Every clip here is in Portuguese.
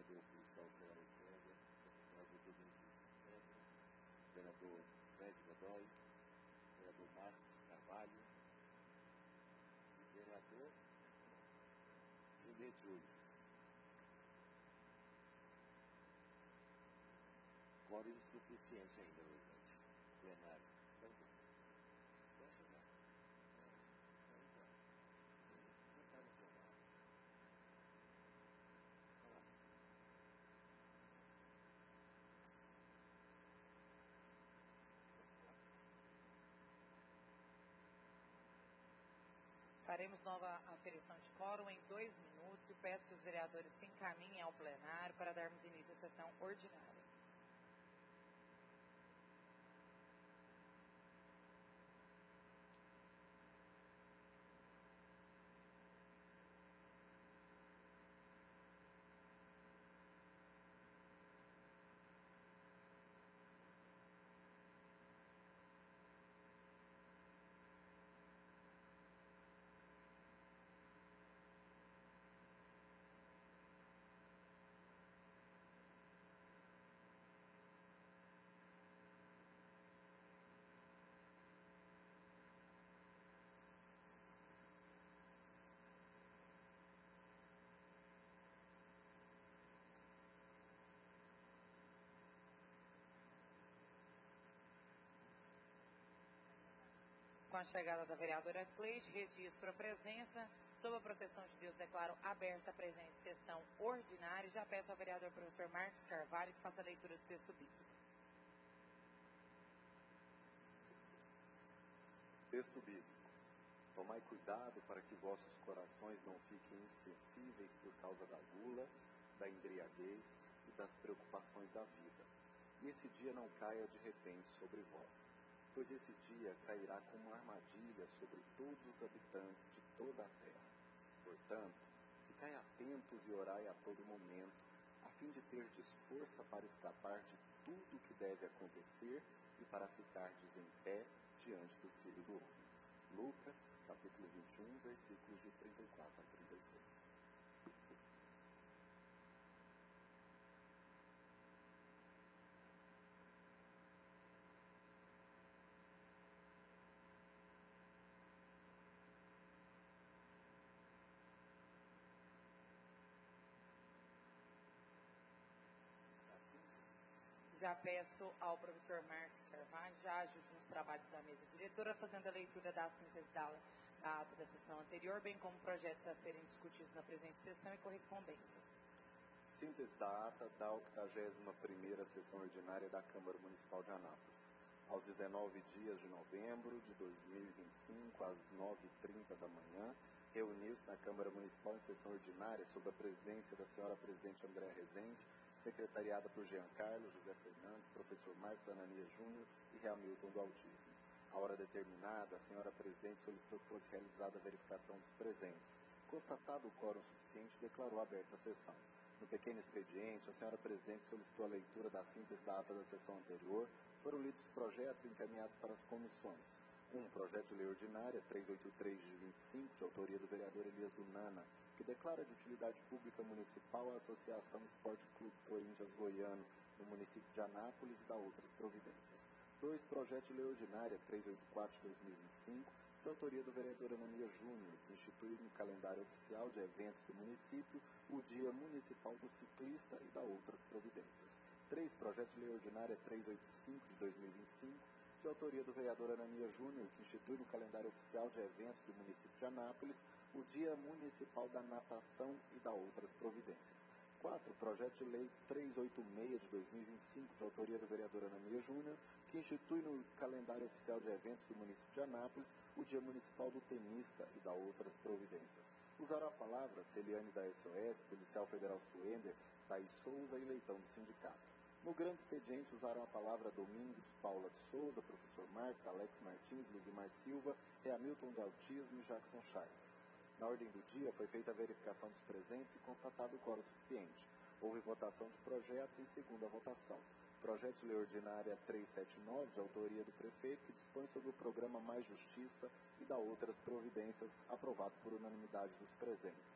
vereador Policial Celso César, vereador Domingos César, vereador Fred Godoy, vereador Marcos Carvalho e vereador Juliette Ulis. Quórum insuficiente ainda hoje, gente. Plenário. Pode chegar. Não está no plenário. Olha lá. Faremos nova aferição de quórum em 2 minutos e peço que os vereadores se encaminhem ao plenário para darmos início à sessão ordinária. Com a chegada da vereadora Cleide, registro a presença. Sob a proteção de Deus, declaro aberta a presente sessão ordinária e já peço ao vereador professor Marcos Carvalho que faça a leitura do texto bíblico. Texto bíblico. Tomai cuidado para que vossos corações não fiquem insensíveis por causa da gula, da embriaguez e das preocupações da vida. E esse dia não caia de repente sobre vós. Pois esse dia cairá como uma armadilha sobre todos os habitantes de toda a terra. Portanto, ficai atentos e orai a todo momento, a fim de terdes força para escapar de tudo o que deve acontecer e para ficardes em pé diante do Filho do Homem. Lucas, capítulo 21, versículos de 34 a 36. Já peço ao professor Marcos Carvalho, já ajude nos trabalhos da mesa diretora, fazendo a leitura da síntese da ata da sessão anterior, bem como projetos a serem discutidos na presente sessão e correspondências. Síntese da ata da 81ª sessão ordinária da Câmara Municipal de Anápolis. Aos 19 dias de novembro de 2025, às 9h30 da manhã, reuniu-se na Câmara Municipal em sessão ordinária, sob a presidência da senhora presidente Andréa Rezende, secretariada por Jean Carlos, José Fernando, professor Marcos Ananias Júnior e Hamilton do Autismo. À hora determinada, a senhora presidente solicitou que fosse realizada a verificação dos presentes. Constatado o quórum suficiente, declarou aberta a sessão. No pequeno expediente, a senhora presidente solicitou a leitura da síntese da ata da sessão anterior. Foram lidos projetos encaminhados para as comissões. Projeto de lei ordinária 383 de 25, de autoria do vereador Elias Dunana, que declara de utilidade pública municipal a Associação Esporte Clube Corinthians Goiano, no município de Anápolis, e da outras providências. Projeto de lei ordinária 384 de 2025, de autoria do vereador Ananias Júnior, que institui no calendário oficial de eventos do município o Dia Municipal do Ciclista e da outras providências. Projeto de lei ordinária 385 de 2025, de autoria do vereador Ananias Júnior, que institui no calendário oficial de eventos do município de Anápolis o Dia Municipal da Natação e da outras providências. Projeto de lei 386 de 2025, de autoria do vereador Ananias Júnior, que institui no calendário oficial de eventos do município de Anápolis o Dia Municipal do Tenista e da outras providências. Usaram a palavra Celiane da SOS, Policial Federal Suender, Thaís Souza e Leitão do Sindicato. No grande expediente, usaram a palavra Domingos, Paula de Souza, professor Marcos, Alex Martins, Luzimar Silva, Hamilton do Autismo e Jackson Chaves. Na ordem do dia, foi feita a verificação dos presentes e constatado o quórum suficiente. Houve votação de projetos em segunda votação. Projeto de lei ordinária 379, de autoria do prefeito, que dispõe sobre o programa Mais Justiça e da outras providências, aprovado por unanimidade dos presentes.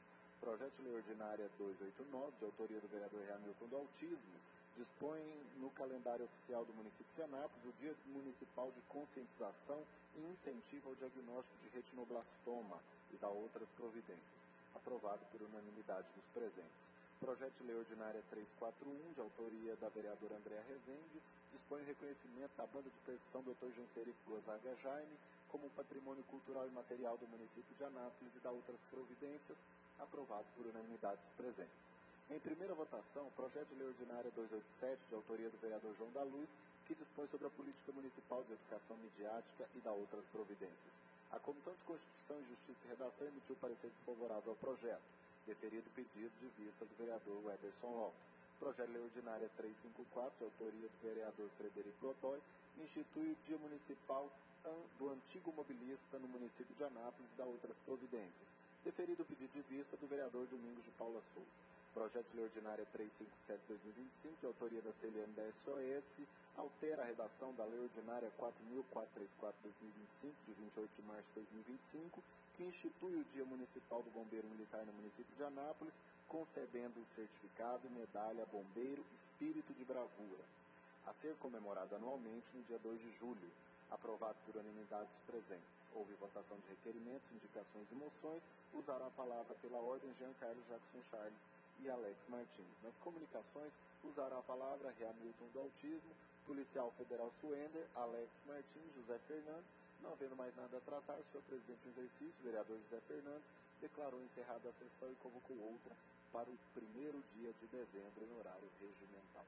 Projeto de Lei Ordinária 289, de autoria do vereador Hamilton do Autismo, dispõe no calendário oficial do município de Anápolis o Dia Municipal de Conscientização e Incentivo ao Diagnóstico de Retinoblastoma e da outras providências, aprovado por unanimidade dos presentes. Projeto de Lei Ordinária 341, de autoria da vereadora Andréa Rezende, dispõe o reconhecimento da banda de percussão Dr. Genserico Gonzaga Jaime como patrimônio cultural e material do município de Anápolis e da outras providências, aprovado por unanimidade dos presentes. Em primeira votação, o projeto de lei ordinária 287, de autoria do vereador João da Luz, que dispõe sobre a política municipal de educação midiática e da outras providências. A Comissão de Constituição e Justiça e Redação emitiu parecer desfavorável ao projeto, deferido o pedido de vista do vereador Wederson Lopes. Projeto de lei ordinária 354, de autoria do vereador Frederico Godoy, institui o Dia Municipal do Antigo Mobilista no município de Anápolis e da outras providências, deferido o pedido de vista do vereador Domingos de Paula Souza. Projeto de lei ordinária 357/2025, de autoria da Celiane da SOS, altera a redação da lei ordinária 4.434/2025, de 28 de março de 2025, que institui o Dia Municipal do Bombeiro Militar no município de Anápolis, concedendo o certificado medalha Bombeiro Espírito de Bravura, a ser comemorado anualmente no dia 2 de julho, aprovado por unanimidade dos presentes. Houve votação de requerimentos, indicações e moções. Usará a palavra pela ordem Jean Carlos Jackson Charles e Alex Martins. Nas comunicações, usará a palavra Hamilton do Autismo, Policial Federal Suender, Alex Martins, José Fernandes. Não havendo mais nada a tratar, o senhor presidente em exercício, vereador José Fernandes, declarou encerrada a sessão e convocou outra para o 1º dia de dezembro, em horário regimental.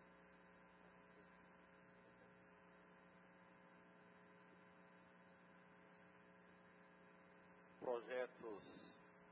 Projetos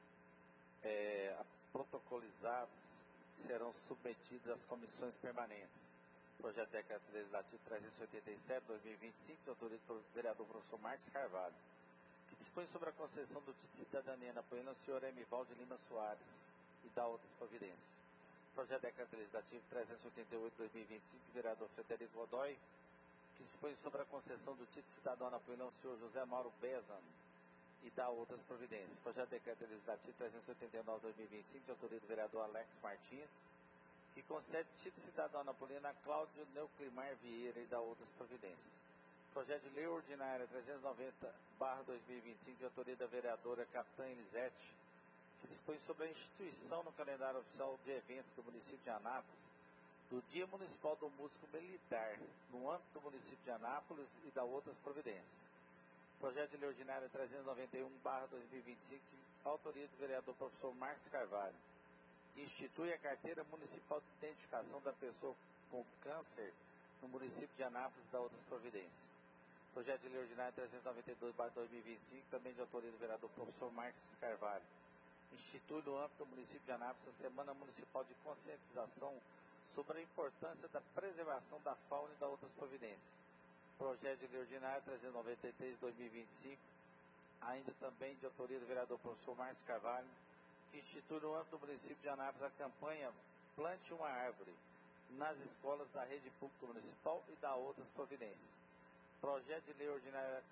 protocolizados serão submetidos às comissões permanentes. Projeto de Decreto Legislativo 387/2025, de autoria do vereador professor Marcos Carvalho, que dispõe sobre a concessão do título de cidadania apoiando ao senhor Emivaldo Lima Soares e da outras providências. Projeto de Decreto Legislativo 388/2025, do vereador Frederico Godoy, que dispõe sobre a concessão do título de cidadão apoiando ao senhor José Mauro Bezan e da outras providências. Projeto de Decreto Legislativo 389/2025, de autoria do vereador Alex Martins, que concede título de cidadão anapolino a Cláudio Neuclimar Vieira e da outras providências. Projeto de lei ordinária 390/2025, de autoria da vereadora Capitã Elisete, que dispõe sobre a instituição no calendário oficial de eventos do município de Anápolis do Dia Municipal do Músico Militar, no âmbito do município de Anápolis e da outras providências. Projeto de lei ordinária 391/2025, autoria do vereador professor Marcos Carvalho, que institui a carteira municipal de identificação da pessoa com câncer no município de Anápolis e da outras providências. Projeto de lei ordinária 392/2025, também de autoria do vereador professor Marcos Carvalho, institui no âmbito do município de Anápolis a Semana Municipal de Conscientização sobre a importância da preservação da fauna e da outras providências. Projeto de lei ordinária 393/2025, ainda também de autoria do vereador professor Marcos Carvalho, que institui no âmbito do município de Anápolis a campanha Plante uma Árvore nas escolas da rede pública municipal e da outras providências. Projeto de lei ordinária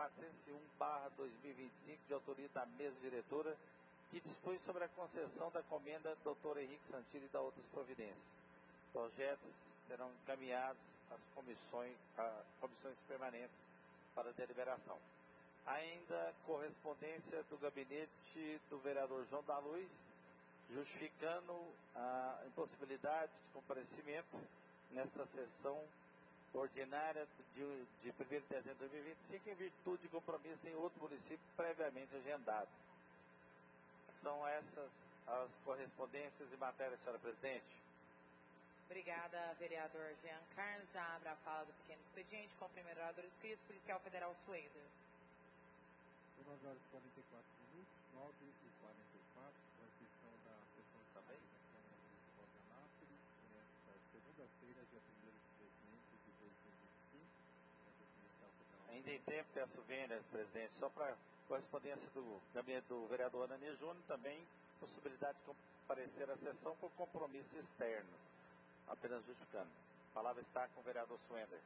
401/2025, de autoria da mesa diretora, que dispõe sobre a concessão da comenda Dr. Henrique Santilli e da outras providências. Projetos serão encaminhados às comissões permanentes para deliberação. Ainda correspondência do gabinete do vereador João da Luz, justificando a impossibilidade de comparecimento nesta sessão ordinária de 1º de dezembro de 2025, em virtude de compromisso em outro município previamente agendado. São essas as correspondências e matérias, senhora presidente. Obrigada, vereador Jean Carlos. Já abre a fala do pequeno expediente com o primeiro orador inscrito, Policial Federal Suender. 9 horas e 44 minutos, 9 e 44, transmissão da sessão também da Câmara Municipal de Anápolis, nesta segunda-feira, dia 1º de dezembro de 2025, do Policial Federal. Ainda em tempo, peço vênia, presidente, só para correspondência do gabinete do vereador Anani Júnior, também possibilidade de comparecer à sessão por compromisso externo, apenas justificando. A palavra está com o vereador Suender.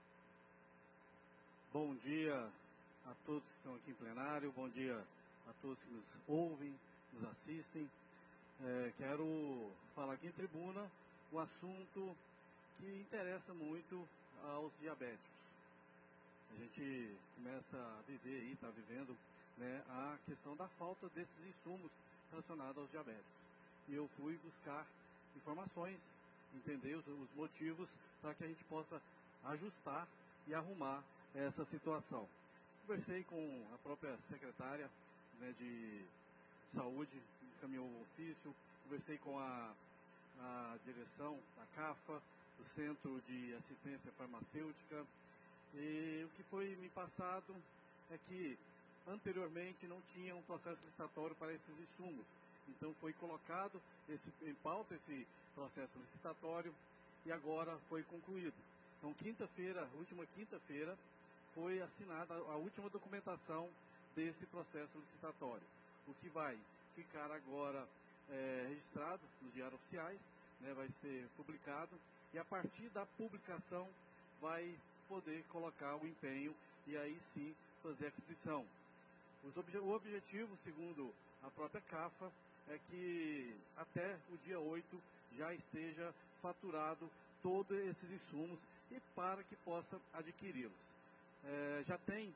Bom dia a todos que estão aqui em plenário, bom dia a todos que nos ouvem, nos assistem. quero falar aqui em tribuna um assunto que interessa muito aos diabéticos. A gente começa a viver aí, está vivendo, né, a questão da falta desses insumos relacionados aos diabéticos. E eu fui buscar informações, entender os motivos para que a gente possa ajustar e arrumar essa situação. Conversei com a própria secretária, né, de saúde, encaminhou o ofício, conversei com a direção da CAFA, do Centro de Assistência Farmacêutica, e o que foi me passado é que anteriormente não tinha um processo licitatório para esses insumos. Então foi colocado em pauta esse processo licitatório e agora foi concluído. Então última quinta-feira, foi assinada a última documentação desse processo licitatório. O que vai ficar agora registrado nos diários oficiais, né, vai ser publicado, e a partir da publicação vai poder colocar o empenho e aí sim fazer a aquisição. O objetivo, segundo a própria CAFA, é que até o dia 8 já esteja faturado todos esses insumos e para que possa adquiri-los. Já tem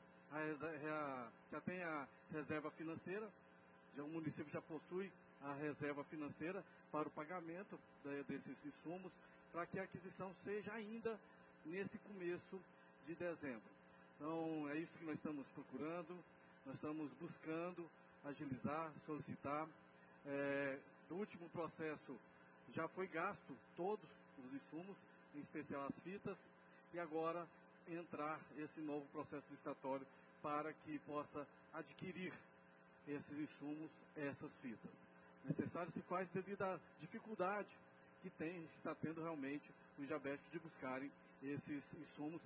a reserva financeira, o município já possui a reserva financeira para o pagamento desses insumos, para que a aquisição seja ainda nesse começo de dezembro. Então, é isso que nós estamos procurando, nós estamos buscando agilizar, solicitar. No último processo já foi gasto todos os insumos, em especial as fitas, e agora entrar esse novo processo licitatório para que possa adquirir esses insumos, essas fitas. Necessário se faz devido à dificuldade que está tendo realmente os diabéticos de buscarem esses insumos.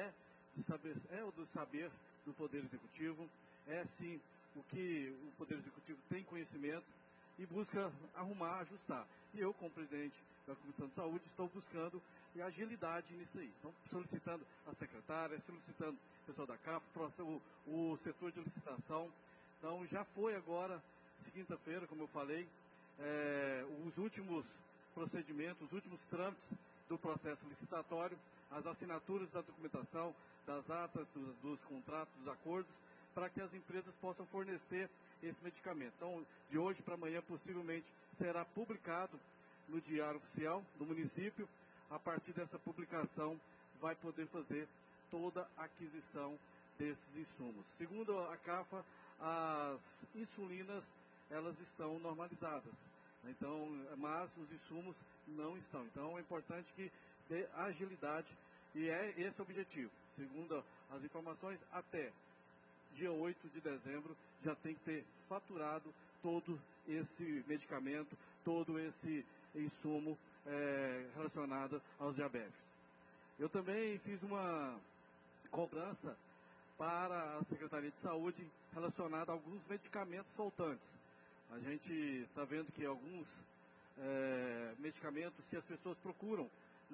O do saber do Poder Executivo, sim o que o Poder Executivo tem conhecimento e busca arrumar, ajustar. E eu, como presidente da Comissão de Saúde, estou buscando agilidade nisso aí. Então, solicitando a secretária, solicitando o pessoal da CAFA, o setor de licitação. Então, já foi agora, quinta-feira, como eu falei, os últimos procedimentos, os últimos trâmites do processo licitatório, as assinaturas da documentação, das atas, dos contratos, dos acordos, para que as empresas possam fornecer esse medicamento. Então, de hoje para amanhã, possivelmente, será publicado no Diário Oficial do município. A partir dessa publicação, vai poder fazer toda a aquisição desses insumos. Segundo a CAFA, as insulinas, elas estão normalizadas. Então, mas os insumos não estão. Então, é importante que dê agilidade, e é esse o objetivo. Segundo as informações, até dia 8 de dezembro já tem que ter faturado todo esse medicamento, todo esse insumo relacionado aos diabéticos. Eu também fiz uma cobrança para a Secretaria de Saúde relacionada a alguns medicamentos faltantes. A gente está vendo que alguns medicamentos que as pessoas procuram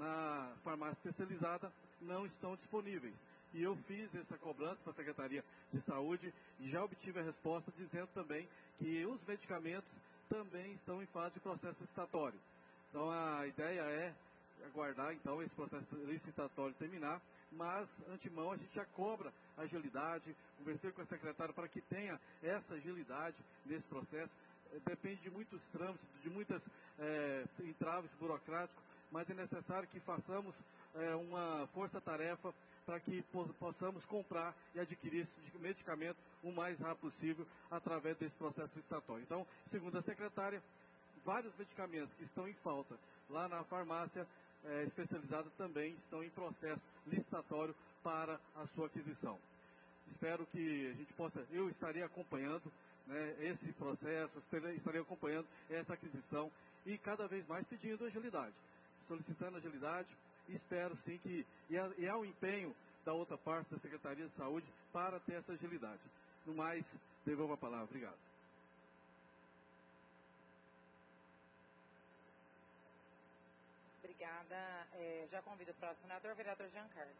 na farmácia especializada não estão disponíveis. E eu fiz essa cobrança para a Secretaria de Saúde e já obtive a resposta dizendo também que os medicamentos também estão em fase de processo licitatório. Então a ideia é aguardar então esse processo licitatório terminar, mas antemão a gente já cobra agilidade. Conversei com a secretária para que tenha essa agilidade nesse processo. Depende de muitos trâmites, de muitas entraves burocráticos, mas é necessário que façamos uma força-tarefa para que possamos comprar e adquirir esse medicamento o mais rápido possível através desse processo licitatório. Então, segundo a secretária, vários medicamentos que estão em falta lá na farmácia especializada também estão em processo licitatório para a sua aquisição. Espero que a gente possa, eu estarei acompanhando, né, esse processo, estarei acompanhando essa aquisição e cada vez mais pedindo agilidade, solicitando agilidade. Espero sim que, e há o empenho da outra parte da Secretaria de Saúde para ter essa agilidade. No mais, devolvo a palavra. Obrigado. Obrigada. Já convido o próximo senador, vereador Jean Carlos.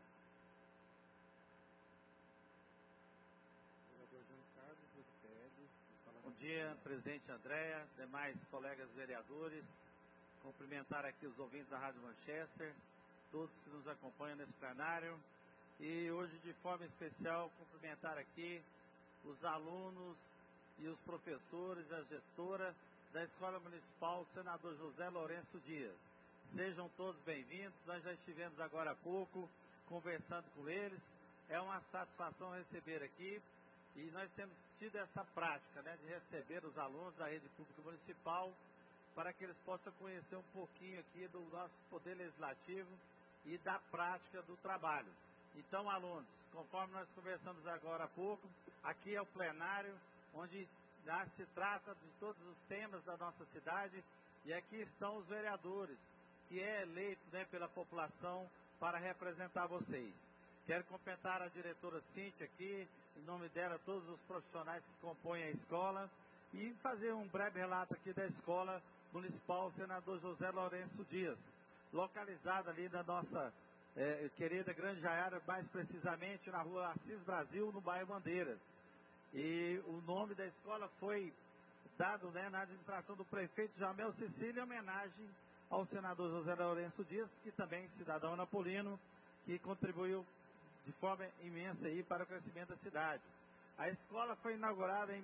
Vereador Jean Carlos, do PL, Bom dia, presidente Andréa, demais colegas vereadores. Cumprimentar aqui os ouvintes da Rádio Manchester, todos que nos acompanham nesse plenário. E hoje, de forma especial, cumprimentar aqui os alunos e os professores, a gestora da Escola Municipal Senador José Lourenço Dias. Sejam todos bem-vindos, nós já estivemos agora há pouco conversando com eles. É uma satisfação receber aqui e nós temos tido essa prática, né, de receber os alunos da rede pública municipal para que eles possam conhecer um pouquinho aqui do nosso poder legislativo e da prática do trabalho. Então, alunos, conforme nós conversamos agora há pouco, aqui é o plenário onde se trata de todos os temas da nossa cidade e aqui estão os vereadores, que é eleito, né, pela população para representar vocês. Quero cumprimentar a diretora Cíntia aqui, em nome dela, todos os profissionais que compõem a escola e fazer um breve relato aqui da Escola Municipal Senador José Lourenço Dias, localizada ali na nossa querida Grande Jaiara, mais precisamente na rua Assis Brasil, no bairro Bandeiras. E o nome da escola foi dado, né, na administração do prefeito Jamel Cecílio, em homenagem ao senador José Lourenço Dias, que também é cidadão napolino, que contribuiu de forma imensa aí para o crescimento da cidade. A escola foi inaugurada em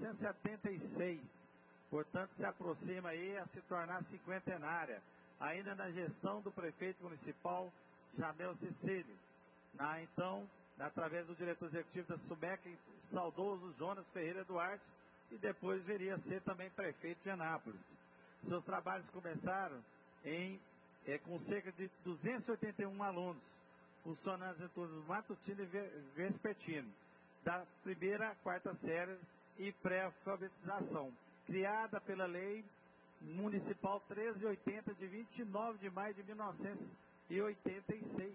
1976, portanto se aproxima aí a se tornar cinquentenária, ainda na gestão do prefeito municipal Jamel Cecílio. Então, através do diretor executivo da SUMEC, saudoso Jonas Ferreira Duarte, e depois viria a ser também prefeito de Anápolis. Seus trabalhos começaram com cerca de 281 alunos, funcionando em turnos matutino e vespertino, da primeira à quarta série e pré-alfabetização, criada pela Lei Municipal 1380, de 29 de maio de 1986.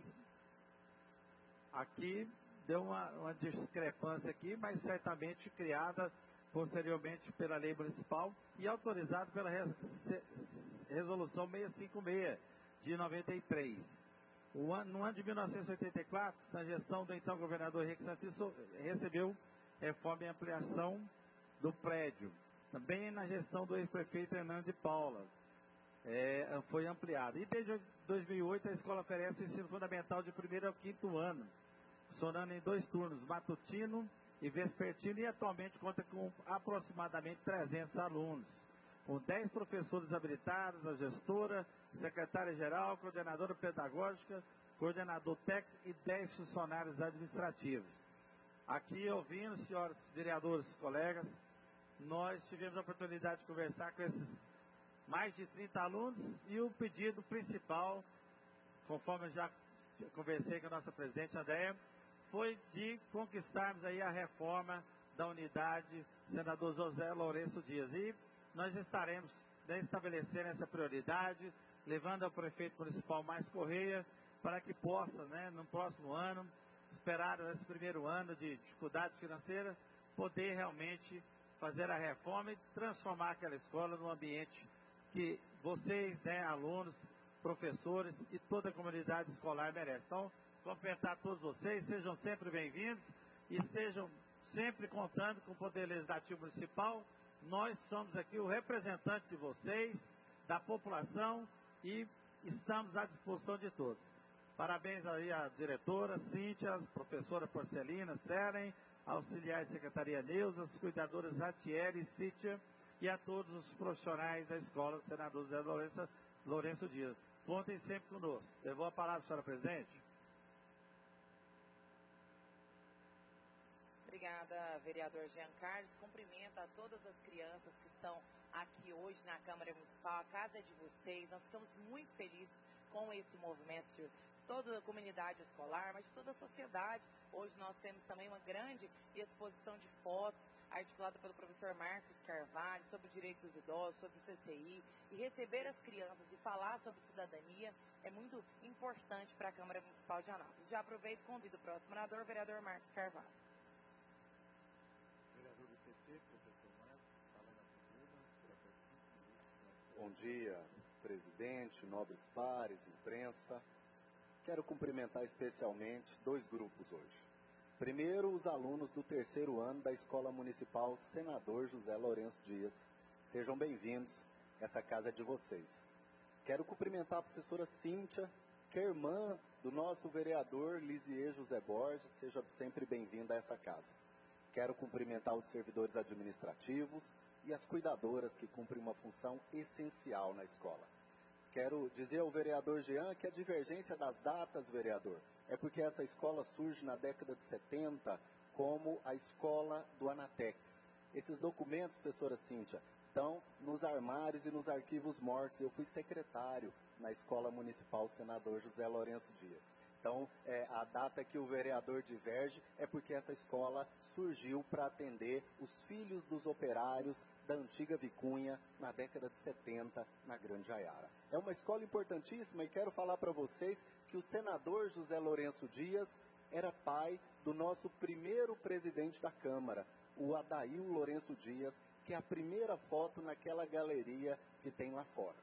Aqui deu uma discrepância aqui, mas certamente criada posteriormente pela lei municipal e autorizada pela resolução 656 de 93. No ano de 1984, na gestão do então governador Henrique Santos, recebeu reforma e ampliação do prédio. Também na gestão do ex-prefeito Hernando de Paula foi ampliada. E desde 2008 a escola oferece o ensino fundamental de 1º ao 5º ano, funcionando em 2 turnos, matutino e vespertino, e atualmente conta com aproximadamente 300 alunos, com 10 professores habilitados, a gestora, secretária-geral, coordenadora pedagógica, coordenador técnico e 10 funcionários administrativos. Aqui, ouvindo, senhores vereadores, colegas, nós tivemos a oportunidade de conversar com esses mais de 30 alunos e o pedido principal, conforme eu já conversei com a nossa presidente Andréa, foi de conquistarmos aí a reforma da unidade Senador José Lourenço Dias. E nós estaremos estabelecendo essa prioridade, levando ao prefeito municipal Márcio Correia, para que possa, né, no próximo ano, esperar esse primeiro ano de dificuldades financeiras, poder realmente fazer a reforma e transformar aquela escola num ambiente que vocês, né, alunos, professores e toda a comunidade escolar merece. Então, cumprimentar todos vocês, sejam sempre bem-vindos e estejam sempre contando com o Poder Legislativo Municipal. Nós somos aqui o representante de vocês, da população, e estamos à disposição de todos. Parabéns aí à diretora Cíntia, professora Porcelina, Seren, auxiliar de secretaria Neuza, as cuidadoras Ratieri e Cíntia, e a todos os profissionais da escola Senador José Lourenço Dias. Contem sempre conosco. Levou a palavra, senhora presidente. Obrigada, vereador Jean Carlos. Cumprimento a todas as crianças que estão aqui hoje na Câmara Municipal. A casa é de vocês. Nós ficamos muito felizes com esse movimento de toda a comunidade escolar, mas de toda a sociedade. Hoje nós temos também uma grande exposição de fotos, articulada pelo professor Marcos Carvalho, sobre o direito dos idosos, sobre o CCI, e receber as crianças e falar sobre cidadania é muito importante para a Câmara Municipal de Anápolis. Já aproveito e convido o próximo orador, o vereador Marcos Carvalho. Vereador do PT, professor Marcos, fala na tribuna, Bom dia, presidente, nobres pares, imprensa. Quero cumprimentar especialmente 2 grupos hoje. Primeiro, os alunos do terceiro ano da Escola Municipal Senador José Lourenço Dias. Sejam bem-vindos, essa casa é de vocês. Quero cumprimentar a professora Cíntia, que é irmã do nosso vereador Lisier José Borges. Seja sempre bem-vinda a essa casa. Quero cumprimentar os servidores administrativos e as cuidadoras que cumprem uma função essencial na escola. Quero dizer ao vereador Jean que a divergência das datas, vereador, é porque essa escola surge na década de 70 como a escola do Anatex. Esses documentos, professora Cíntia, estão nos armários e nos arquivos mortos. Eu fui secretário na Escola Municipal Senador José Lourenço Dias. Então, a data que o vereador diverge é porque essa escola surgiu para atender os filhos dos operários da antiga Vicunha na década de 70, na Grande Jaiara. É uma escola importantíssima e quero falar para vocês que o senador José Lourenço Dias era pai do nosso primeiro presidente da Câmara, o Adail Lourenço Dias, que é a primeira foto naquela galeria que tem lá fora.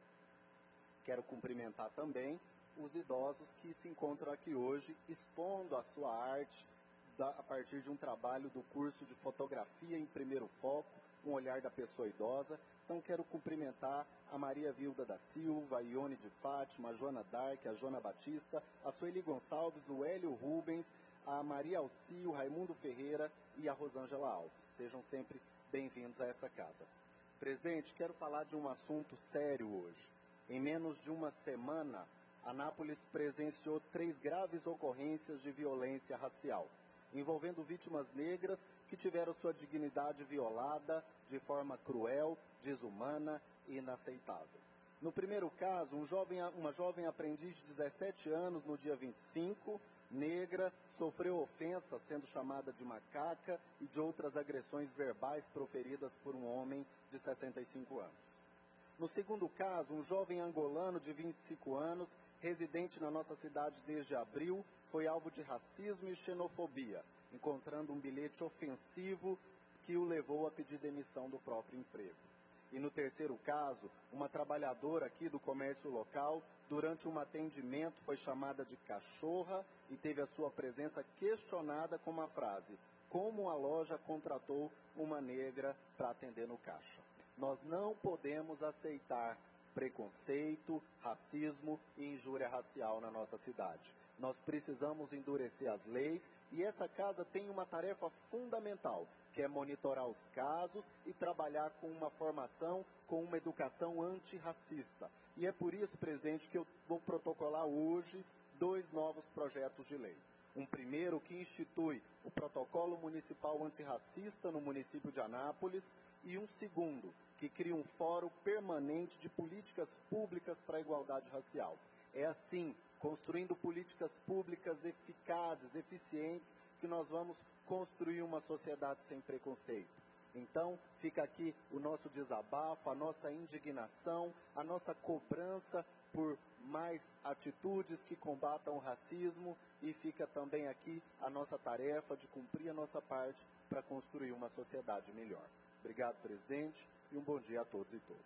Quero cumprimentar também os idosos que se encontram aqui hoje, expondo a sua arte a partir de um trabalho do curso de fotografia em primeiro foco, um olhar da pessoa idosa. Então quero cumprimentar a Maria Vilda da Silva, a Ione de Fátima, a Joana Dark, a Joana Batista, a Sueli Gonçalves, o Hélio Rubens, a Maria Alci, o Raimundo Ferreira e a Rosângela Alves. Sejam sempre bem-vindos a essa casa. Presidente, quero falar de um assunto sério hoje. Em menos de uma semana, Anápolis presenciou 3 graves ocorrências de violência racial, envolvendo vítimas negras que tiveram sua dignidade violada de forma cruel, desumana e inaceitável. No primeiro caso, uma jovem aprendiz de 17 anos, no dia 25, negra, sofreu ofensa sendo chamada de macaca e de outras agressões verbais proferidas por um homem de 65 anos. No segundo caso, um jovem angolano de 25 anos, residente na nossa cidade desde abril, foi alvo de racismo e xenofobia, encontrando um bilhete ofensivo que o levou a pedir demissão do próprio emprego. E no terceiro caso, uma trabalhadora aqui do comércio local, durante um atendimento, foi chamada de cachorra e teve a sua presença questionada com uma frase: como a loja contratou uma negra para atender no caixa. Nós não podemos aceitar preconceito, racismo e injúria racial na nossa cidade. Nós precisamos endurecer as leis e essa casa tem uma tarefa fundamental, que é monitorar os casos e trabalhar com uma formação, com uma educação antirracista. E é por isso, presidente, que eu vou protocolar hoje 2 novos projetos de lei. Um primeiro que institui o Protocolo Municipal Antirracista no município de Anápolis e um segundo que cria um fórum permanente de políticas públicas para a igualdade racial. É assim, construindo políticas públicas eficazes, eficientes, que nós vamos construir uma sociedade sem preconceito. Então, fica aqui o nosso desabafo, a nossa indignação, a nossa cobrança por mais atitudes que combatam o racismo e fica também aqui a nossa tarefa de cumprir a nossa parte para construir uma sociedade melhor. Obrigado, presidente, e um bom dia a todos e todas.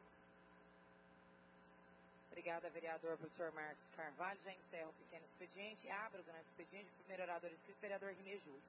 Obrigada, vereador professor Marcos Carvalho. Já encerro o pequeno expediente e abro o grande expediente. O primeiro orador inscrito, vereador Rinê Júlio.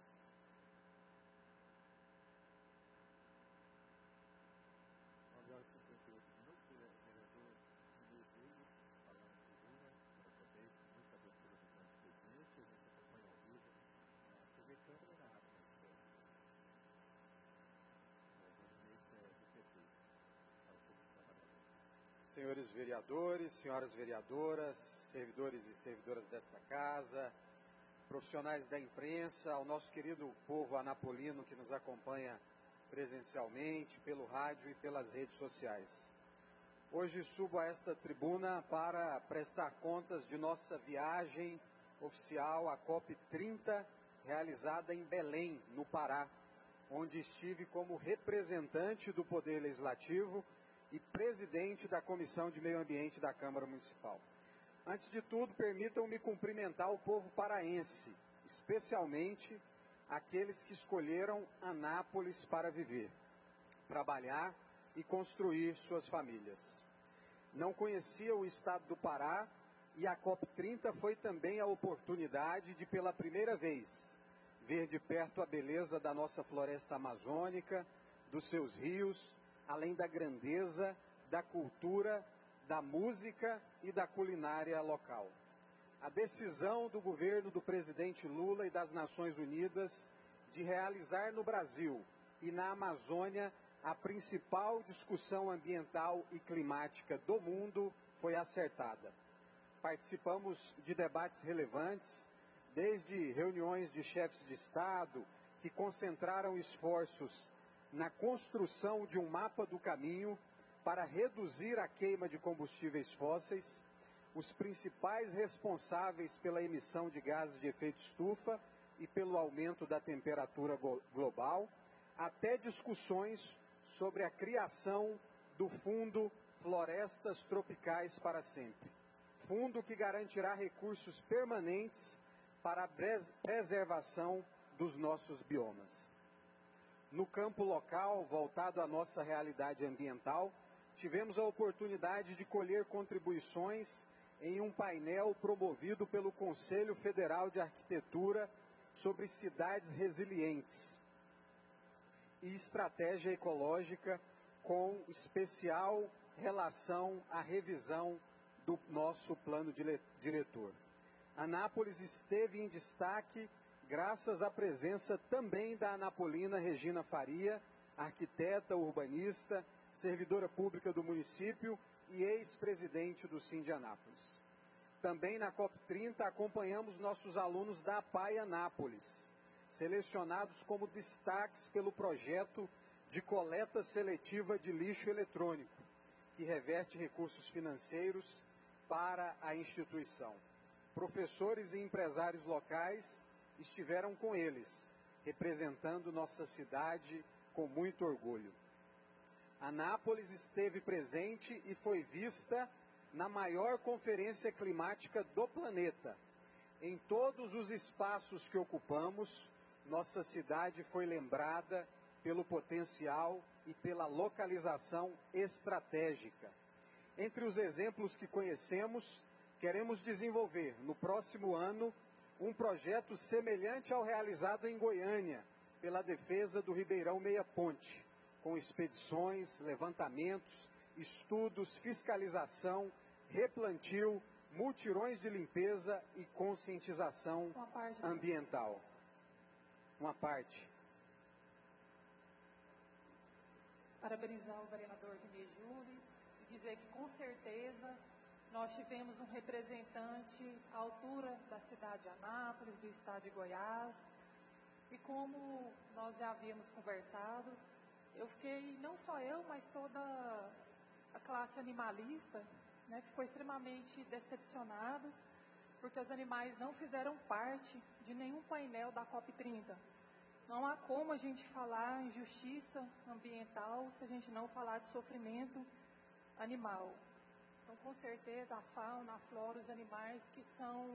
Senhores vereadores, senhoras vereadoras, servidores e servidoras desta casa, profissionais da imprensa, ao nosso querido povo anapolino que nos acompanha presencialmente, pelo rádio e pelas redes sociais. Hoje subo a esta tribuna para prestar contas de nossa viagem oficial à COP30, realizada em Belém, no Pará, onde estive como representante do Poder Legislativo e presidente da Comissão de Meio Ambiente da Câmara Municipal. Antes de tudo, permitam-me cumprimentar o povo paraense, especialmente aqueles que escolheram Anápolis para viver, trabalhar e construir suas famílias. Não conhecia o estado do Pará e a COP30 foi também a oportunidade de, pela primeira vez, ver de perto a beleza da nossa floresta amazônica, dos seus rios, além da grandeza, da cultura, da música e da culinária local. A decisão do governo do presidente Lula e das Nações Unidas de realizar no Brasil e na Amazônia a principal discussão ambiental e climática do mundo foi acertada. Participamos de debates relevantes, desde reuniões de chefes de Estado que concentraram esforços na construção de um mapa do caminho para reduzir a queima de combustíveis fósseis, os principais responsáveis pela emissão de gases de efeito estufa e pelo aumento da temperatura global, até discussões sobre a criação do Fundo Florestas Tropicais para Sempre, fundo que garantirá recursos permanentes para a preservação dos nossos biomas. No campo local, voltado à nossa realidade ambiental, tivemos a oportunidade de colher contribuições em um painel promovido pelo Conselho Federal de Arquitetura sobre cidades resilientes e estratégia ecológica, com especial relação à revisão do nosso plano diretor. Anápolis esteve em destaque graças à presença também da anapolina Regina Faria, arquiteta, urbanista, servidora pública do município e ex-presidente do Sindi Anápolis. Também na COP30 acompanhamos nossos alunos da APAI Anápolis, selecionados como destaques pelo projeto de coleta seletiva de lixo eletrônico, que reverte recursos financeiros para a instituição. Professores e empresários locais estiveram com eles, representando nossa cidade com muito orgulho. Anápolis esteve presente e foi vista na maior conferência climática do planeta. Em todos os espaços que ocupamos, nossa cidade foi lembrada pelo potencial e pela localização estratégica. Entre os exemplos que conhecemos, queremos desenvolver, no próximo ano, um projeto semelhante ao realizado em Goiânia, pela defesa do Ribeirão Meia Ponte, com expedições, levantamentos, estudos, fiscalização, replantio, mutirões de limpeza e conscientização ambiental. Uma parte. Parabenizar o vereador Rinei Jules e dizer que, com certeza, nós tivemos um representante à altura da cidade de Anápolis, do estado de Goiás, e como nós já havíamos conversado, eu fiquei, não só eu, mas toda a classe animalista, né, ficou extremamente decepcionados, porque os animais não fizeram parte de nenhum painel da COP30. Não há como a gente falar em justiça ambiental se a gente não falar de sofrimento animal. Então, com certeza, a fauna, a flora, os animais que são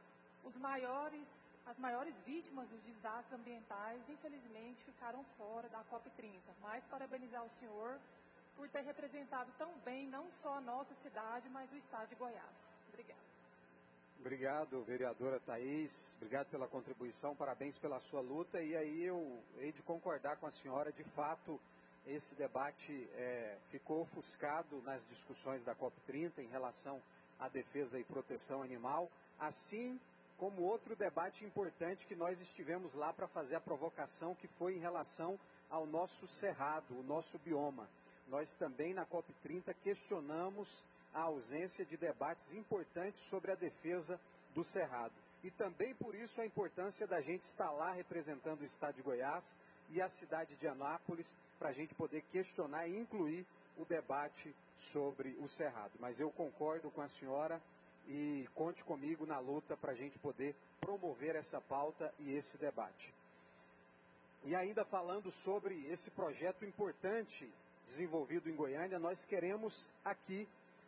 as maiores vítimas dos desastres ambientais, infelizmente, ficaram fora da COP30. Mas parabenizar o senhor por ter representado tão bem, não só a nossa cidade, mas o estado de Goiás. Obrigada. Obrigado, vereadora Thaís. Obrigado pela contribuição, parabéns pela sua luta. E aí eu hei de concordar com a senhora, de fato, esse debate ficou ofuscado nas discussões da COP30 em relação à defesa e proteção animal, assim como outro debate importante que nós estivemos lá para fazer a provocação, que foi em relação ao nosso cerrado, o nosso bioma. Nós também na COP30 questionamos a ausência de debates importantes sobre a defesa do cerrado. E também por isso a importância da gente estar lá representando o estado de Goiás e a cidade de Anápolis, para a gente poder questionar e incluir o debate sobre o cerrado. Mas eu concordo com a senhora e conte comigo na luta para a gente poder promover essa pauta e esse debate. E ainda falando sobre esse projeto importante desenvolvido em Goiânia, nós queremos aqui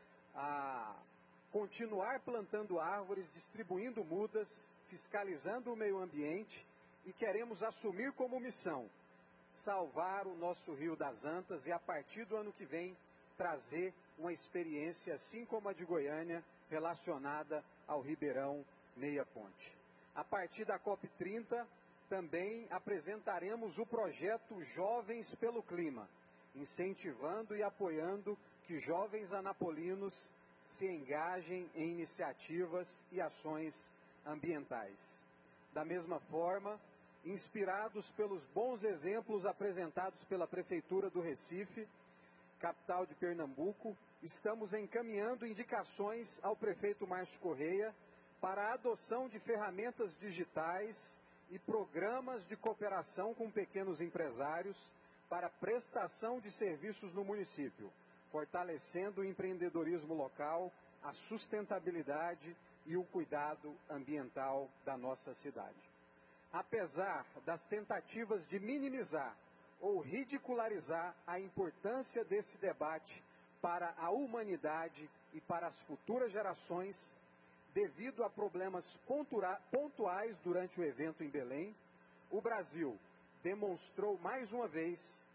continuar plantando árvores, distribuindo mudas, fiscalizando o meio ambiente e queremos assumir como missão salvar o nosso Rio das Antas e a partir do ano que vem trazer uma experiência assim como a de Goiânia relacionada ao Ribeirão Meia Ponte. A partir da COP30 também apresentaremos o projeto Jovens pelo Clima, incentivando e apoiando que jovens anapolinos se engajem em iniciativas e ações ambientais. Da mesma forma, inspirados pelos bons exemplos apresentados pela Prefeitura do Recife, capital de Pernambuco, estamos encaminhando indicações ao prefeito Márcio Correia para a adoção de ferramentas digitais e programas de cooperação com pequenos empresários para prestação de serviços no município, fortalecendo o empreendedorismo local, a sustentabilidade e o cuidado ambiental da nossa cidade. Apesar das tentativas de minimizar ou ridicularizar a importância desse debate para a humanidade e para as futuras gerações, devido a problemas pontuais durante o evento em Belém, o Brasil demonstrou mais uma vez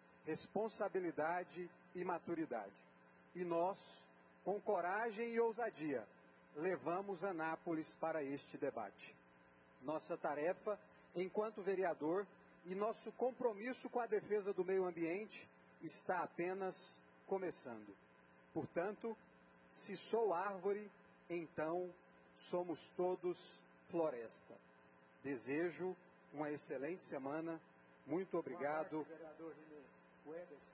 responsabilidade e maturidade. E nós, com coragem e ousadia, levamos Anápolis para este debate. Nossa tarefa, enquanto vereador, e nosso compromisso com a defesa do meio ambiente está apenas começando. Portanto, se sou árvore, então somos todos floresta. Desejo uma excelente semana. Muito obrigado. Vereador o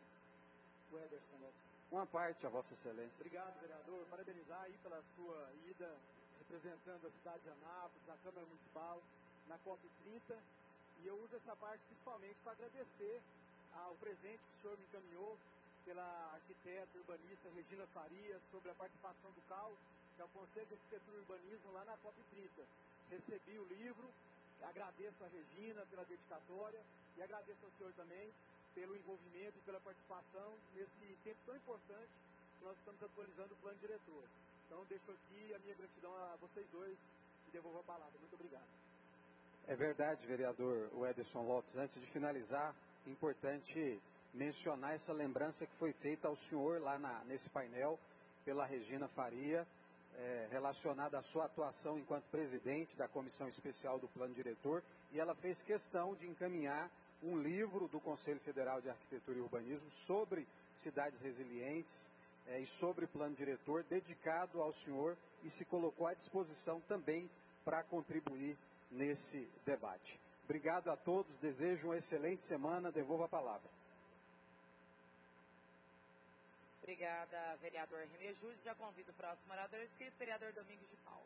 Ederson Lopes. Uma parte, a Vossa Excelência. Obrigado, vereador. Parabenizar aí pela sua ida representando a cidade de Anápolis, a Câmara Municipal, na COP30. E eu uso essa parte principalmente para agradecer ao presente que o senhor me encaminhou pela arquiteta urbanista Regina Farias sobre a participação do CAU, que é o Conselho de Arquitetura e Urbanismo, lá na COP30. Recebi o livro, agradeço a Regina pela dedicatória e agradeço ao senhor também pelo envolvimento e pela participação nesse tempo tão importante que nós estamos atualizando o plano diretor. Então, deixo aqui a minha gratidão a vocês dois e devolvo a palavra. Muito obrigado. É verdade, vereador Ederson Lopes. Antes de finalizar, é importante mencionar essa lembrança que foi feita ao senhor lá nesse painel pela Regina Faria, relacionada à sua atuação enquanto presidente da Comissão Especial do Plano Diretor, e ela fez questão de encaminhar um livro do Conselho Federal de Arquitetura e Urbanismo sobre cidades resilientes e sobre plano diretor, dedicado ao senhor, e se colocou à disposição também para contribuir nesse debate. Obrigado a todos, desejo uma excelente semana, devolvo a palavra. Obrigada, vereador Renê Júlio. Já convido o próximo orador inscrito, vereador Domingos de Paula.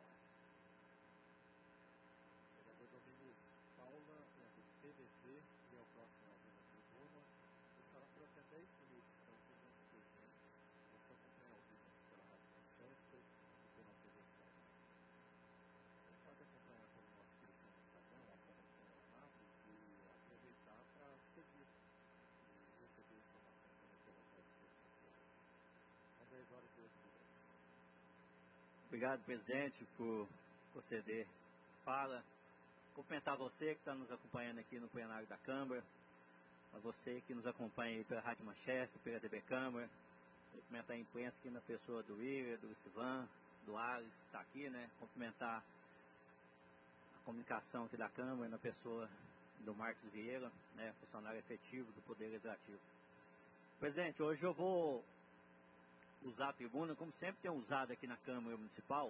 Vereador Domingos de Paula, do PDT, e é o próximo orador da tribuna. Ele fará por até 10 minutos, então, por muito presente. Você acompanha ao vivo pela Rádio Manchester e pela TV Sky. Você pode acompanhar pelo nosso perfil no Instagram, a Conexão Anápolis, e aproveitar para seguir e receber informações também pelas redes sociais. Às 10 horas e 8 minutos. Obrigado, presidente, por conceder fala. Cumprimentar você que está nos acompanhando aqui no plenário da Câmara, a você que nos acompanha aí pela Rádio Manchester, pela TV Câmara, cumprimentar a imprensa aqui na pessoa do William, do Sivan, do Alice, que está aqui, né? Cumprimentar a comunicação aqui da Câmara na pessoa do Marcos Vieira, né? Funcionário efetivo do Poder Legislativo. Presidente, hoje eu vou usar a tribuna, como sempre tenho usado aqui na Câmara Municipal,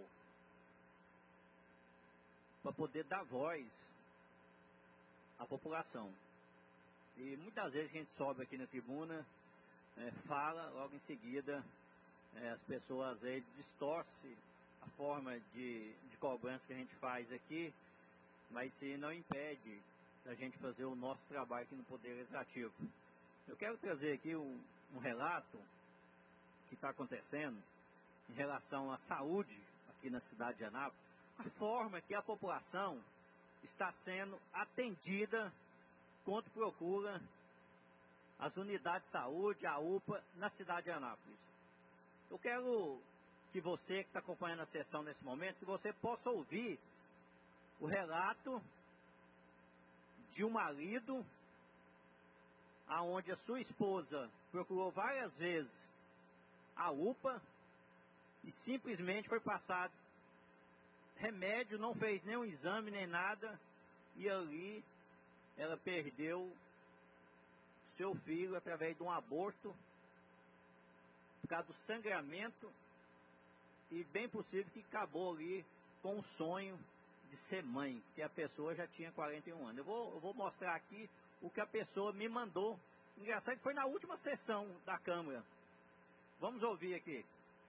para poder dar voz à população. E muitas vezes a gente sobe aqui na tribuna, fala, logo em seguida as pessoas às vezes distorcem a forma de cobrança que a gente faz aqui, mas isso não impede a gente fazer o nosso trabalho aqui no Poder Legislativo. Eu quero trazer aqui um relato que está acontecendo em relação à saúde aqui na cidade de Anápolis, a forma que a população está sendo atendida quando procura as unidades de saúde, a UPA, na cidade de Anápolis. Eu quero que você que está acompanhando a sessão nesse momento, que você possa ouvir o relato de um marido aonde a sua esposa procurou várias vezes a UPA e simplesmente foi passado remédio, não fez nenhum exame nem nada, e ali ela perdeu seu filho através de um aborto, por causa do sangramento, e bem possível que acabou ali com o sonho de ser mãe, porque a pessoa já tinha 41 anos. Eu vou mostrar aqui o que a pessoa me mandou. Engraçado que foi na última sessão da Câmara. Vamos ouvir aqui.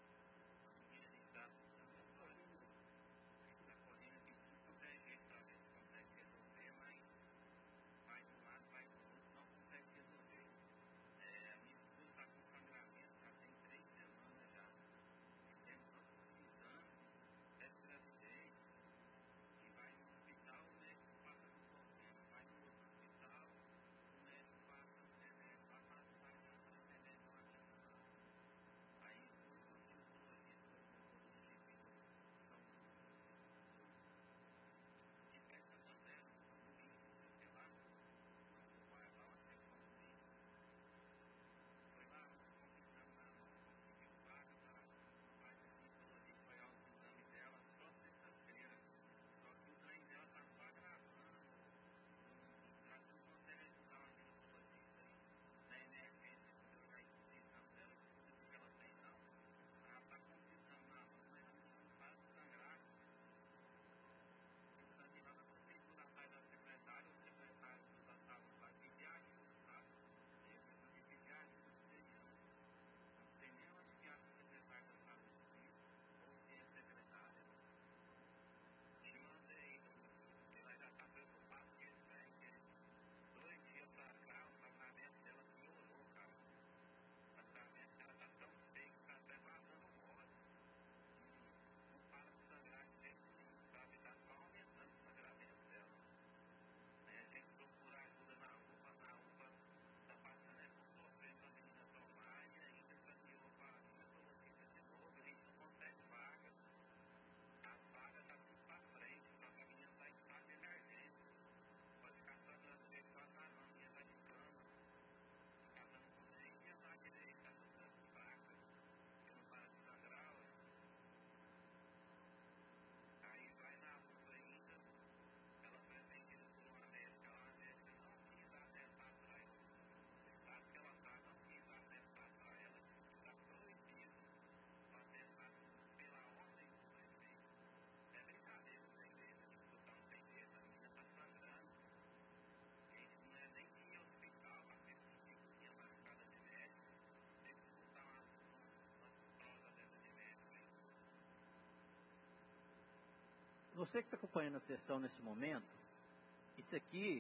Você que está acompanhando a sessão nesse momento, isso aqui,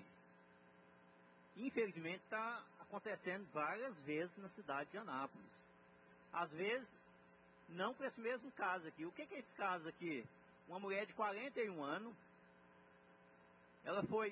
infelizmente, está acontecendo várias vezes na cidade de Anápolis. Às vezes, não para esse mesmo caso aqui. O que é esse caso aqui? Uma mulher de 41 anos, ela foi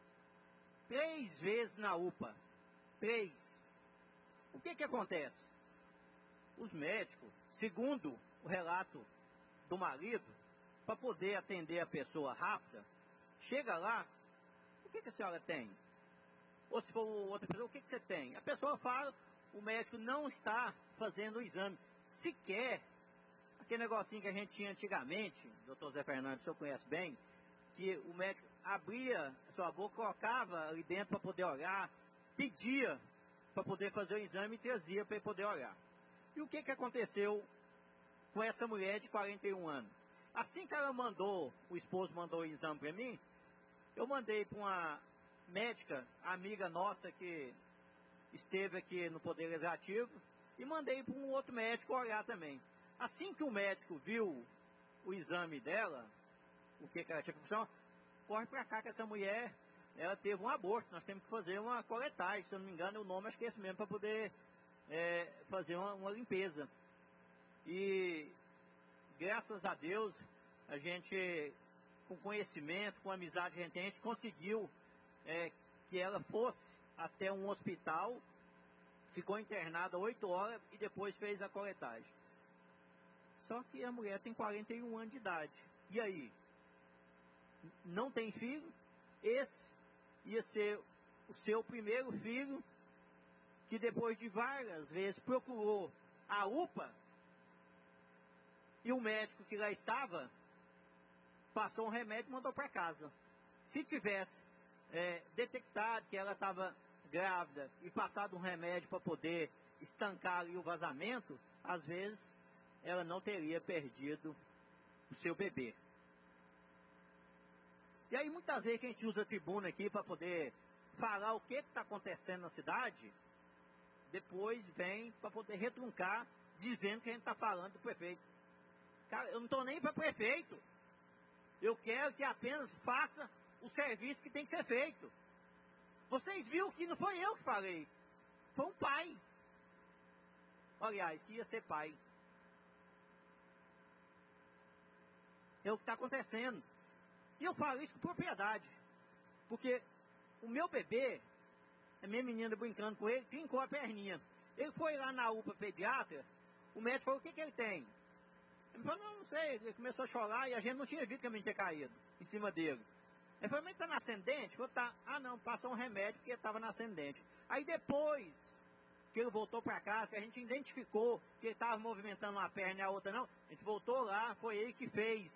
3 vezes na UPA. 3. O que acontece? Os médicos, segundo o relato do marido, para poder atender a pessoa rápida, chega lá, o que a senhora tem? Ou se for outra pessoa, o que você tem? A pessoa fala, o médico não está fazendo o exame. Sequer, aquele negocinho que a gente tinha antigamente, doutor Zé Fernandes, o senhor conhece bem, que o médico abria a sua boca, colocava ali dentro para poder olhar, pedia para poder fazer o exame e trazia para poder olhar. E o que aconteceu com essa mulher de 41 anos? Assim que ela mandou, o esposo mandou o exame para mim, eu mandei para uma médica, amiga nossa que esteve aqui no Poder Legislativo, e mandei para um outro médico olhar também. Assim que o médico viu o exame dela, o que ela tinha função, corre para cá que essa mulher, ela teve um aborto, nós temos que fazer uma coletagem, se eu não me engano o nome acho que é esse mesmo, para poder fazer uma limpeza. E graças a Deus, a gente, com conhecimento, com amizade, a gente conseguiu que ela fosse até um hospital, ficou internada 8 horas e depois fez a coletagem. Só que a mulher tem 41 anos de idade. E aí? Não tem filho? Esse ia ser o seu primeiro filho, que depois de várias vezes procurou a UPA, e o médico que lá estava passou um remédio e mandou para casa. Se tivesse detectado que ela estava grávida e passado um remédio para poder estancar ali o vazamento, às vezes ela não teria perdido o seu bebê. E aí muitas vezes que a gente usa a tribuna aqui para poder falar o que está acontecendo na cidade, depois vem para poder retruncar dizendo que a gente está falando do prefeito. Cara, eu não estou nem para prefeito. Eu quero que apenas faça o serviço que tem que ser feito. Vocês viram que não foi eu que falei. Foi um pai. Aliás, que ia ser pai. É o que está acontecendo. E eu falo isso com propriedade. Porque o meu bebê, a minha menina brincando com ele, trincou a perninha. Ele foi lá na UPA pediatra, o médico falou, o que ele tem? Ele falou, não sei. Ele começou a chorar e a gente não tinha visto que a menina tinha caído em cima dele. Ele falou, mas está na ascendente? Eu falei, tá. Ah, não, passou um remédio porque estava na ascendente. Aí depois que ele voltou para casa, que a gente identificou que ele estava movimentando uma perna e a outra não, a gente voltou lá, foi ele que fez.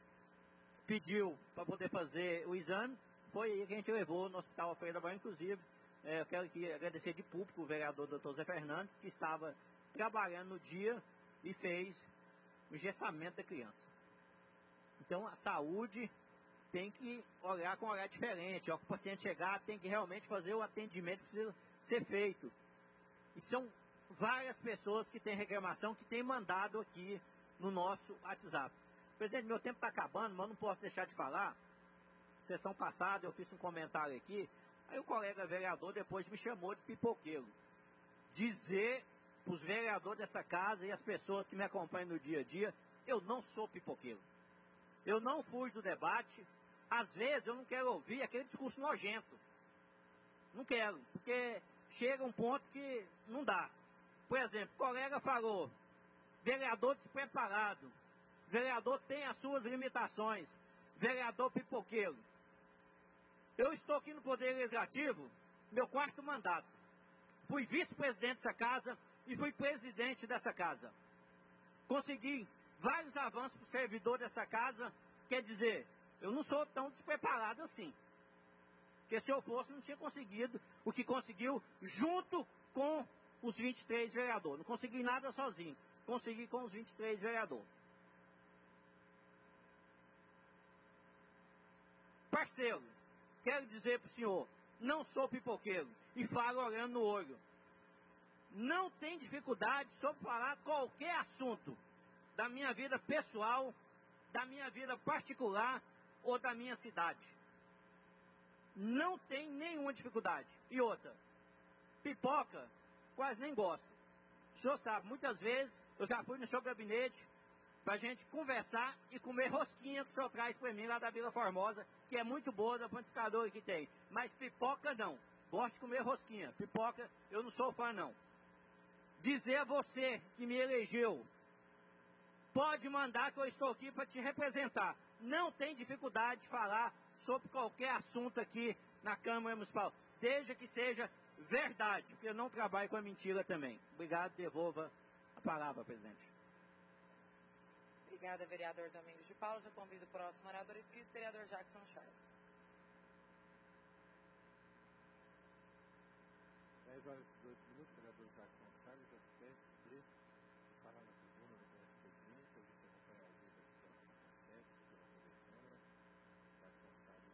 Pediu para poder fazer o exame, foi aí que a gente levou no Hospital Alfredo da Bahia, inclusive. Eu quero aqui agradecer de público o vereador Dr. Zé Fernandes, que estava trabalhando no dia e fez o engessamento da criança. Então a saúde tem que olhar com um olhar diferente. Ao que o paciente chegar, tem que realmente fazer o atendimento que precisa ser feito. E são várias pessoas que têm reclamação, que têm mandado aqui no nosso WhatsApp. Presidente, meu tempo está acabando, mas não posso deixar de falar. Sessão passada eu fiz um comentário aqui, aí o colega vereador depois me chamou de pipoqueiro. Dizer para os vereadores dessa casa e as pessoas que me acompanham no dia a dia, eu não sou pipoqueiro. Eu não fujo do debate. Às vezes eu não quero ouvir aquele discurso nojento. Não quero, porque chega um ponto que não dá. Por exemplo, o colega falou, vereador despreparado, vereador tem as suas limitações, vereador pipoqueiro. Eu estou aqui no Poder Legislativo, meu 4º mandato. Fui vice-presidente dessa casa e fui presidente dessa casa. Consegui vários avanços para o servidor dessa casa, quer dizer, eu não sou tão despreparado assim. Porque se eu fosse, não tinha conseguido o que conseguiu junto com os 23 vereadores. Não consegui nada sozinho, consegui com os 23 vereadores. Parceiro, quero dizer para o senhor, não sou pipoqueiro e falo olhando no olho. Não tem dificuldade sobre falar qualquer assunto da minha vida pessoal, da minha vida particular ou da minha cidade. Não tem nenhuma dificuldade. E outra, pipoca, quase nem gosto. O senhor sabe, muitas vezes eu já fui no seu gabinete para a gente conversar e comer rosquinha que o senhor traz para mim lá da Vila Formosa, que é muito boa da panificadora que tem. Mas pipoca não. Gosto de comer rosquinha. Pipoca eu não sou fã não. Dizer a você que me elegeu, pode mandar que eu estou aqui para te representar. Não tem dificuldade de falar sobre qualquer assunto aqui na Câmara Municipal, desde que seja verdade, porque eu não trabalho com a mentira também. Obrigado, devolva a palavra, presidente. Obrigada, vereador Domingos de Paula. Já convido o próximo orador inscrito, vereador Jackson Charles. 10 horas e 18 minutos, vereador Jackson Charles, eu peço de falar na tribuna do presidente, a gente acompanha ao vivo aqui pela Câmara, Jackson Charles,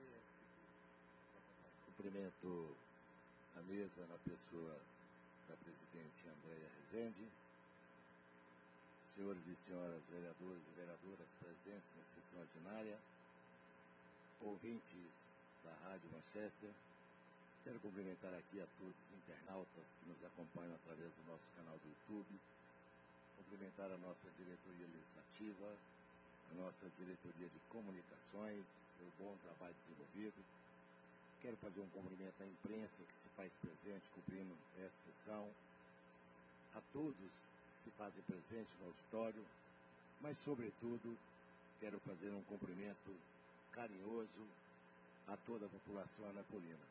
PSD. Cumprimento a mesa na pessoa da presidente Andréia Rezende, senhores e senhoras vereadores e vereadoras presentes na sessão ordinária, ouvintes da Rádio Manchester, quero cumprimentar aqui a todos os internautas que nos acompanham através do nosso canal do YouTube, cumprimentar a nossa diretoria legislativa, a nossa diretoria de comunicações, pelo bom trabalho desenvolvido. Quero fazer um cumprimento à imprensa que se faz presente cobrindo esta sessão, a todos que se fazem presente no auditório, mas, sobretudo, quero fazer um cumprimento carinhoso a toda a população anapolina.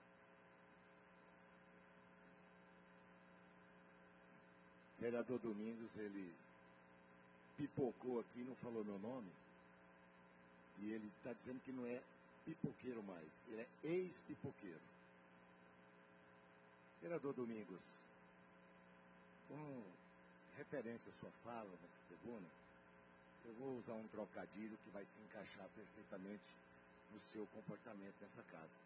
O vereador Domingos, ele pipocou aqui, não falou meu nome, e ele está dizendo que não é pipoqueiro mais, ele é ex-pipoqueiro. Vereador Domingos, com referência à sua fala nessa tribuna, eu vou usar um trocadilho que vai se encaixar perfeitamente no seu comportamento nessa casa.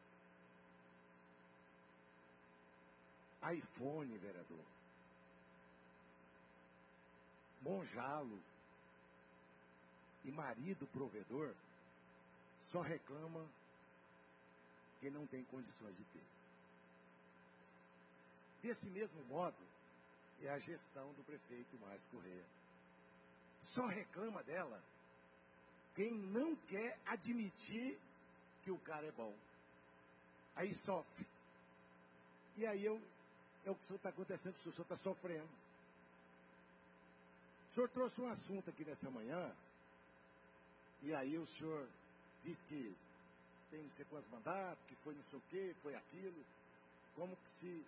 iPhone, vereador. Monjalo e marido provedor só reclama quem não tem condições de ter. Desse mesmo modo, é a gestão do prefeito Márcio Corrêa. Só reclama dela quem não quer admitir que o cara é bom. Aí sofre. E aí é o que está acontecendo, o senhor está sofrendo. O senhor trouxe um assunto aqui nessa manhã, e aí o senhor disse que tem não sei quantos mandatos, que foi não sei o quê, foi aquilo, como que se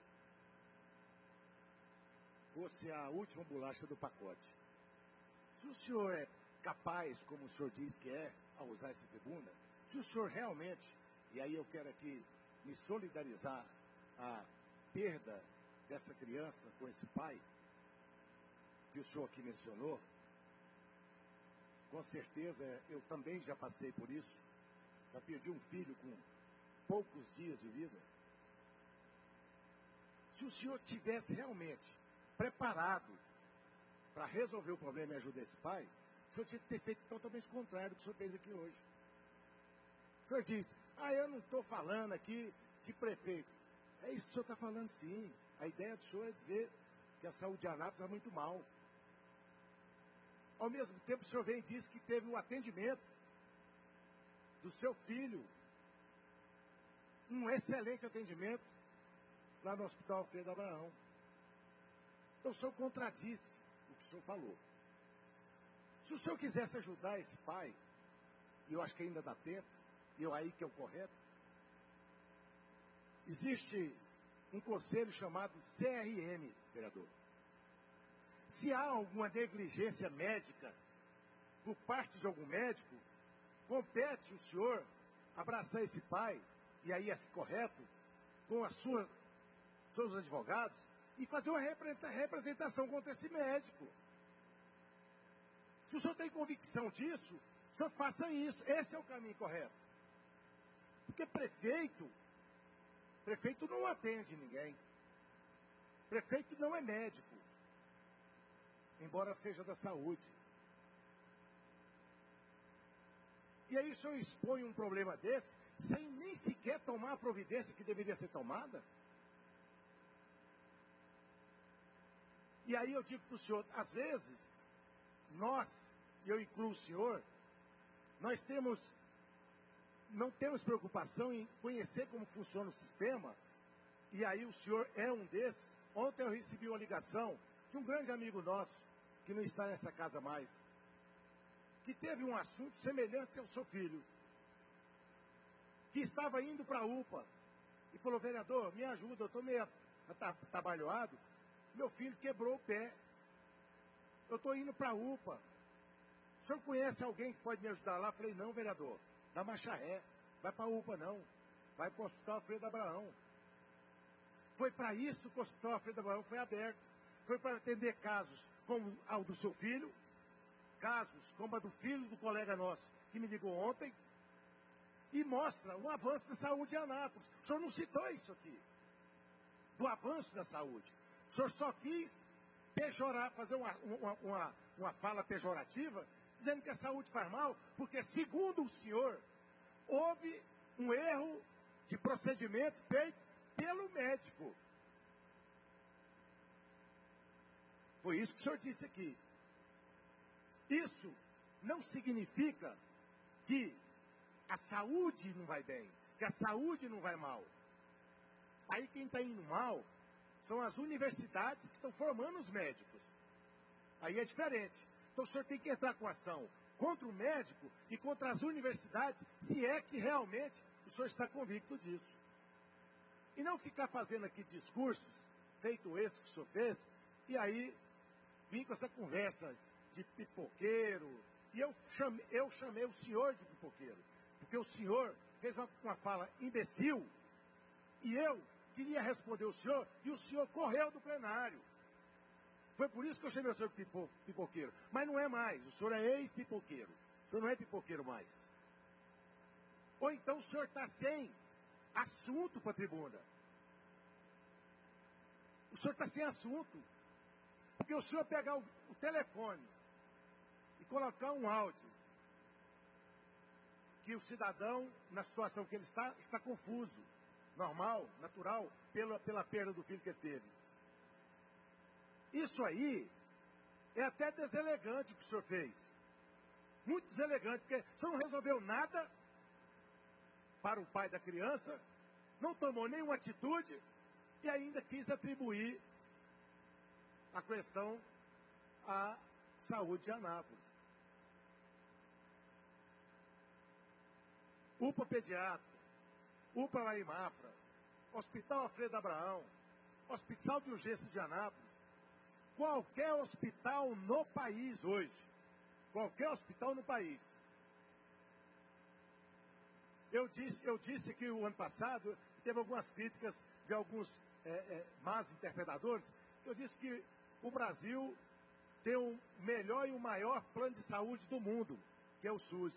fosse a última bolacha do pacote. Se o senhor é capaz, como o senhor diz que é, ao usar essa tribuna, se o senhor realmente, e aí eu quero aqui me solidarizar a perda dessa criança com esse pai, que o senhor aqui mencionou, com certeza eu também já passei por isso, já perdi um filho com poucos dias de vida. Se o senhor tivesse realmente preparado para resolver o problema e ajudar esse pai, o senhor tinha que ter feito totalmente o contrário do que o senhor fez aqui hoje. O senhor diz, eu não estou falando aqui de prefeito. É isso que o senhor está falando, sim. A ideia do senhor é dizer que a saúde de Anápolis está muito mal. Ao mesmo tempo, o senhor vem e diz que teve um atendimento do seu filho, um excelente atendimento lá no Hospital Alfredo Abraão. Então o senhor contradisse o que o senhor falou. Se o senhor quisesse ajudar esse pai, e eu acho que ainda dá tempo, e eu aí que é o correto, existe um conselho chamado CRM, vereador. Se há alguma negligência médica por parte de algum médico, compete o senhor abraçar esse pai, e aí é correto, com seus advogados, e fazer uma representação contra esse médico. Se o senhor tem convicção disso, o senhor faça isso. Esse é o caminho correto. Porque prefeito não atende ninguém. Prefeito não é médico, embora seja da saúde. E aí o senhor expõe um problema desse, sem nem sequer tomar a providência que deveria ser tomada? E aí eu digo para o senhor, às vezes, nós, e eu incluo o senhor, nós não temos preocupação em conhecer como funciona o sistema, e aí o senhor é um desses. Ontem eu recebi uma ligação de um grande amigo nosso, que não está nessa casa mais, que teve um assunto semelhante ao seu filho, que estava indo para a UPA, e falou, vereador, me ajuda, eu estou meio atabalhoado, meu filho quebrou o pé, eu estou indo para a UPA, o senhor conhece alguém que pode me ajudar lá? Eu falei, não, vereador, da marcha ré, vai para a UPA não, vai para o Hospital Alfredo Abraão. Foi para isso que o Hospital Alfredo Abraão foi aberto, foi para atender casos como o do seu filho, casos como a do filho do colega nosso, que me ligou ontem, e mostra um avanço da saúde em Anápolis. O senhor não citou isso aqui, do avanço da saúde. O senhor só quis fazer uma fala pejorativa, dizendo que a saúde faz mal, porque, segundo o senhor, houve um erro de procedimento feito pelo médico. Foi isso que o senhor disse aqui. Isso não significa que a saúde não vai bem, que a saúde não vai mal. Aí quem está indo mal são as universidades que estão formando os médicos. Aí é diferente. Então o senhor tem que entrar com ação contra o médico e contra as universidades, se é que realmente o senhor está convicto disso. E não ficar fazendo aqui discursos, feito esse que o senhor fez, e aí vim com essa conversa de pipoqueiro, e eu chamei o senhor de pipoqueiro. porque o senhor fez uma fala imbecil, e eu queria responder o senhor, e o senhor correu do plenário. Foi por isso que eu chamei o senhor de pipoqueiro. Mas não é mais, o senhor é ex-pipoqueiro. O senhor não é pipoqueiro mais. Ou então o senhor está sem assunto para a tribuna. O senhor está sem assunto. Porque o senhor pegar o telefone e colocar um áudio que o cidadão, na situação que ele está confuso, normal, natural, pela perda do filho que ele teve. Isso aí é até deselegante o que o senhor fez. Muito deselegante, porque o senhor não resolveu nada para o pai da criança, não tomou nenhuma atitude e ainda quis atribuir a questão à saúde de Anápolis. UPA Pediatra, UPA Larimafra, Hospital Alfredo Abraão, Hospital de Urgência de Anápolis, qualquer hospital no país hoje, qualquer hospital no país. Eu disse que o ano passado teve algumas críticas de alguns más interpretadores. Eu disse que o Brasil tem o melhor e o maior plano de saúde do mundo, que é o SUS.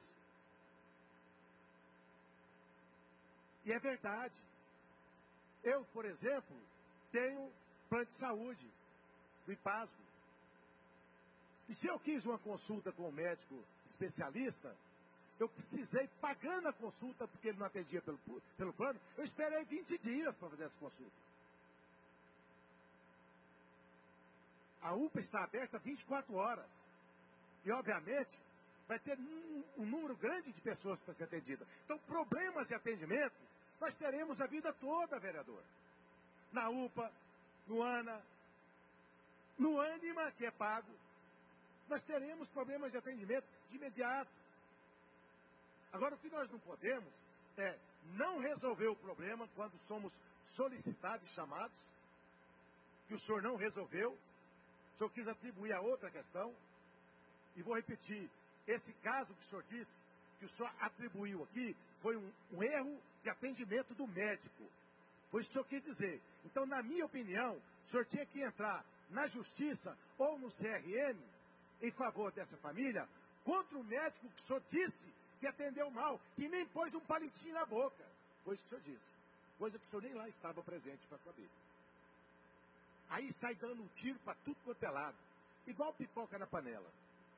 E é verdade. Eu, por exemplo, tenho plano de saúde do IPASGO. E se eu quis uma consulta com um médico especialista, eu precisei, pagando a consulta, porque ele não atendia pelo plano, eu esperei 20 dias para fazer essa consulta. A UPA está aberta 24 horas. E, obviamente, vai ter um número grande de pessoas para ser atendida. Então, problemas de atendimento, nós teremos a vida toda, vereador. Na UPA, no ANA, no ânima, que é pago, nós teremos problemas de atendimento de imediato. Agora, o que nós não podemos é não resolver o problema quando somos solicitados e chamados, que o senhor não resolveu, o senhor quis atribuir a outra questão, e vou repetir, esse caso que o senhor disse, que o senhor atribuiu aqui, foi um erro de atendimento do médico. Foi isso que o senhor quis dizer. Então, na minha opinião, o senhor tinha que entrar na justiça ou no CRM em favor dessa família, contra o médico que o senhor disse que atendeu mal, e nem pôs um palitinho na boca. Foi isso que o senhor disse. Coisa que o senhor nem lá estava presente para saber. Aí sai dando um tiro para tudo quanto é lado. Igual pipoca na panela.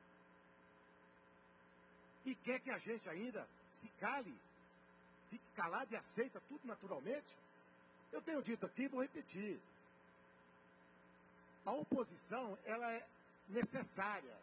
E quer que a gente ainda se cale, fique calado e aceita tudo naturalmente? Eu tenho dito aqui, vou repetir. A oposição, ela é necessária.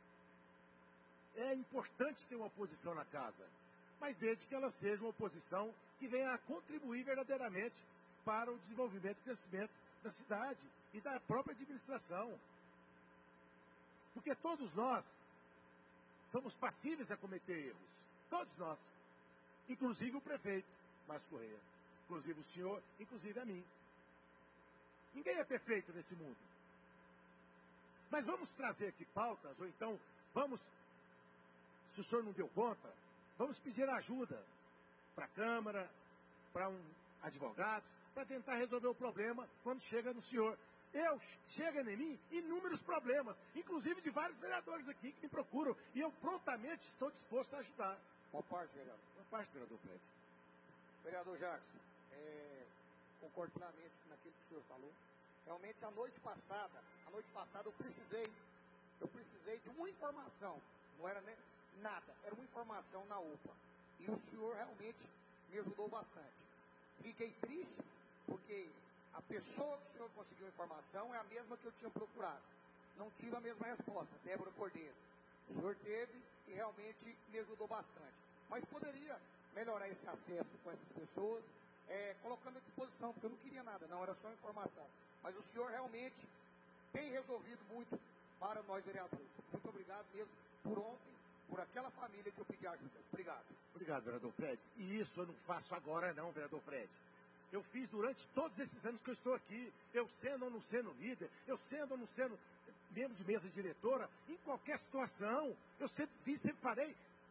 É importante ter uma oposição na casa, mas desde que ela seja uma oposição que venha a contribuir verdadeiramente para o desenvolvimento e crescimento da cidade e da própria administração. Porque todos nós somos passíveis a cometer erros. Todos nós. Inclusive o prefeito, Márcio Correia. Inclusive o senhor, inclusive a mim. Ninguém é perfeito nesse mundo. Mas vamos trazer aqui pautas, ou então vamos, se o senhor não deu conta, vamos pedir ajuda para a Câmara, para um advogado, para tentar resolver o problema quando chega no senhor. Chega em mim inúmeros problemas, inclusive de vários vereadores aqui que me procuram, e eu prontamente estou disposto a ajudar. Qual parte, vereador? Qual parte, vereador Pedro? Vereador Jackson, concordo plenamente naquilo que o senhor falou. Realmente, a noite passada eu precisei de uma informação, não era nem nada, era uma informação na UPA. E o senhor realmente me ajudou bastante. Fiquei triste, porque a pessoa que o senhor conseguiu a informação é a mesma que eu tinha procurado. Não tive a mesma resposta, Débora Cordeiro. O senhor teve e realmente me ajudou bastante. Mas poderia melhorar esse acesso com essas pessoas, colocando à disposição, porque eu não queria nada, não, era só informação. Mas o senhor realmente tem resolvido muito para nós vereadores. Muito obrigado mesmo por ontem, por aquela família que eu pedi ajuda. Obrigado. Obrigado, vereador Fred. E isso eu não faço agora não, vereador Fred. Eu fiz durante todos esses anos que eu estou aqui, eu sendo ou não sendo líder, eu sendo ou não sendo membro de mesa diretora, em qualquer situação, eu sempre fiz, sempre farei.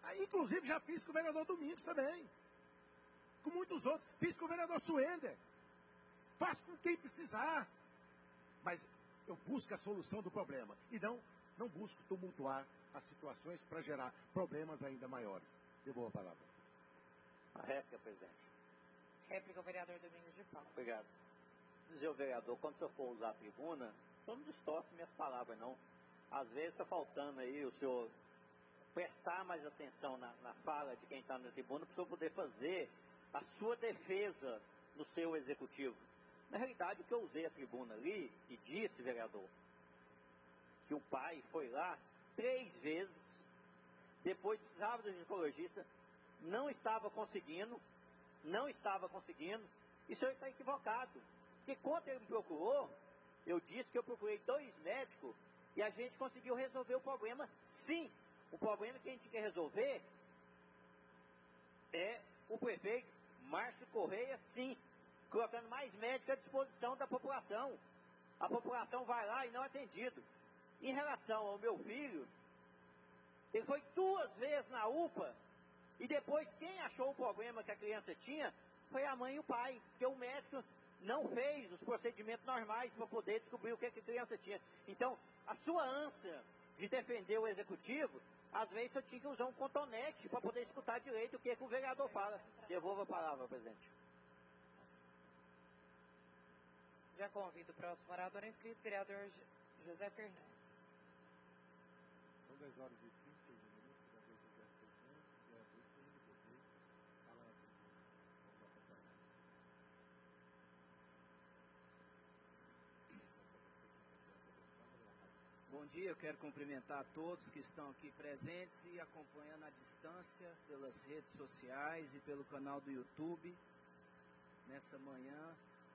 Inclusive já fiz com o vereador Domingos também. Com muitos outros. Fiz com o vereador Suender. Faço com quem precisar. Mas eu busco a solução do problema. E não busco tumultuar as situações para gerar problemas ainda maiores. Devolvo a palavra. A réplica, presidente. Réplica, o vereador Domingos de Paula. Obrigado. Dizer ao vereador, quando você for usar a tribuna, não distorce minhas palavras, não. Às vezes está faltando aí o senhor prestar mais atenção na fala de quem está na tribuna, para o senhor poder fazer a sua defesa no seu executivo. Na realidade, o que eu usei a tribuna ali e disse, vereador, que o pai foi lá 3 vezes, depois precisava do ginecologista, não estava conseguindo, e o senhor está equivocado. Porque quando ele me procurou, eu disse que eu procurei 2 médicos e a gente conseguiu resolver o problema, sim. O problema que a gente quer resolver é o prefeito Márcio Correia, sim, colocando mais médicos à disposição da população. A população vai lá e não é atendido. Em relação ao meu filho, ele foi 2 vezes na UPA e depois quem achou o problema que a criança tinha foi a mãe e o pai, porque o médico não fez os procedimentos normais para poder descobrir o que a criança tinha. Então, a sua ânsia de defender o executivo, às vezes eu tinha que usar um cotonete para poder escutar direito o que o vereador fala. Devolvo a palavra, presidente. Já convido o próximo orador inscrito, vereador José Fernandes. São 10 horas e 31 minutos, vereador José Fernandes, vereador PMDB, fala na tribuna. Vamos acompanhar. Bom dia, eu quero cumprimentar a todos que estão aqui presentes e acompanhando à distância pelas redes sociais e pelo canal do YouTube. Nessa manhã,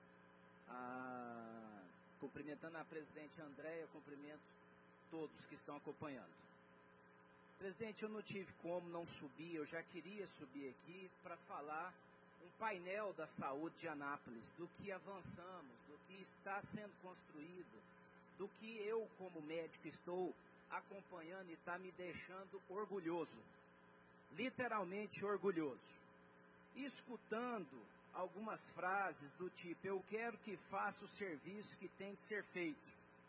cumprimentando a presidente Andréia, cumprimento todos que estão acompanhando. Presidente, eu não tive como não subir, eu já queria subir aqui para falar um painel da saúde de Anápolis, do que avançamos, do que está sendo construído, do que eu, como médico, estou acompanhando e está me deixando orgulhoso, literalmente orgulhoso. Escutando algumas frases do tipo, eu quero que faça o serviço que tem que ser feito.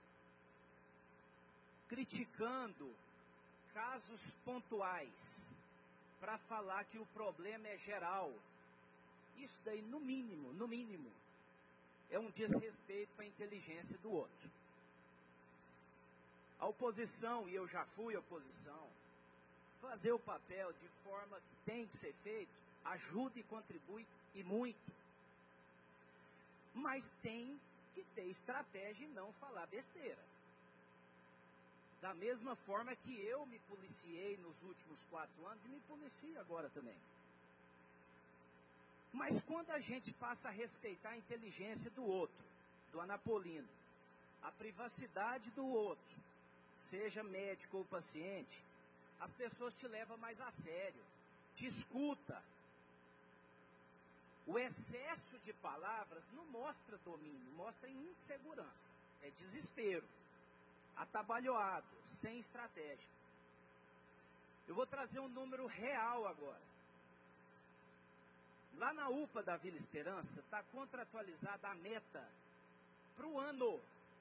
Criticando casos pontuais, para falar que o problema é geral. Isso daí, no mínimo, é um desrespeito para a inteligência do outro. A oposição, e eu já fui oposição, fazer o papel de forma que tem que ser feito, ajuda e contribui e muito. Mas tem que ter estratégia e não falar besteira. Da mesma forma que eu me policiei nos últimos 4 anos e me policio agora também. Mas quando a gente passa a respeitar a inteligência do outro, do anapolino, a privacidade do outro, seja médico ou paciente, as pessoas te levam mais a sério, te escuta. O excesso de palavras não mostra domínio, mostra insegurança, é desespero, atabalhoado, sem estratégia. Eu vou trazer um número real agora. Lá na UPA da Vila Esperança, está contratualizada a meta para o ano.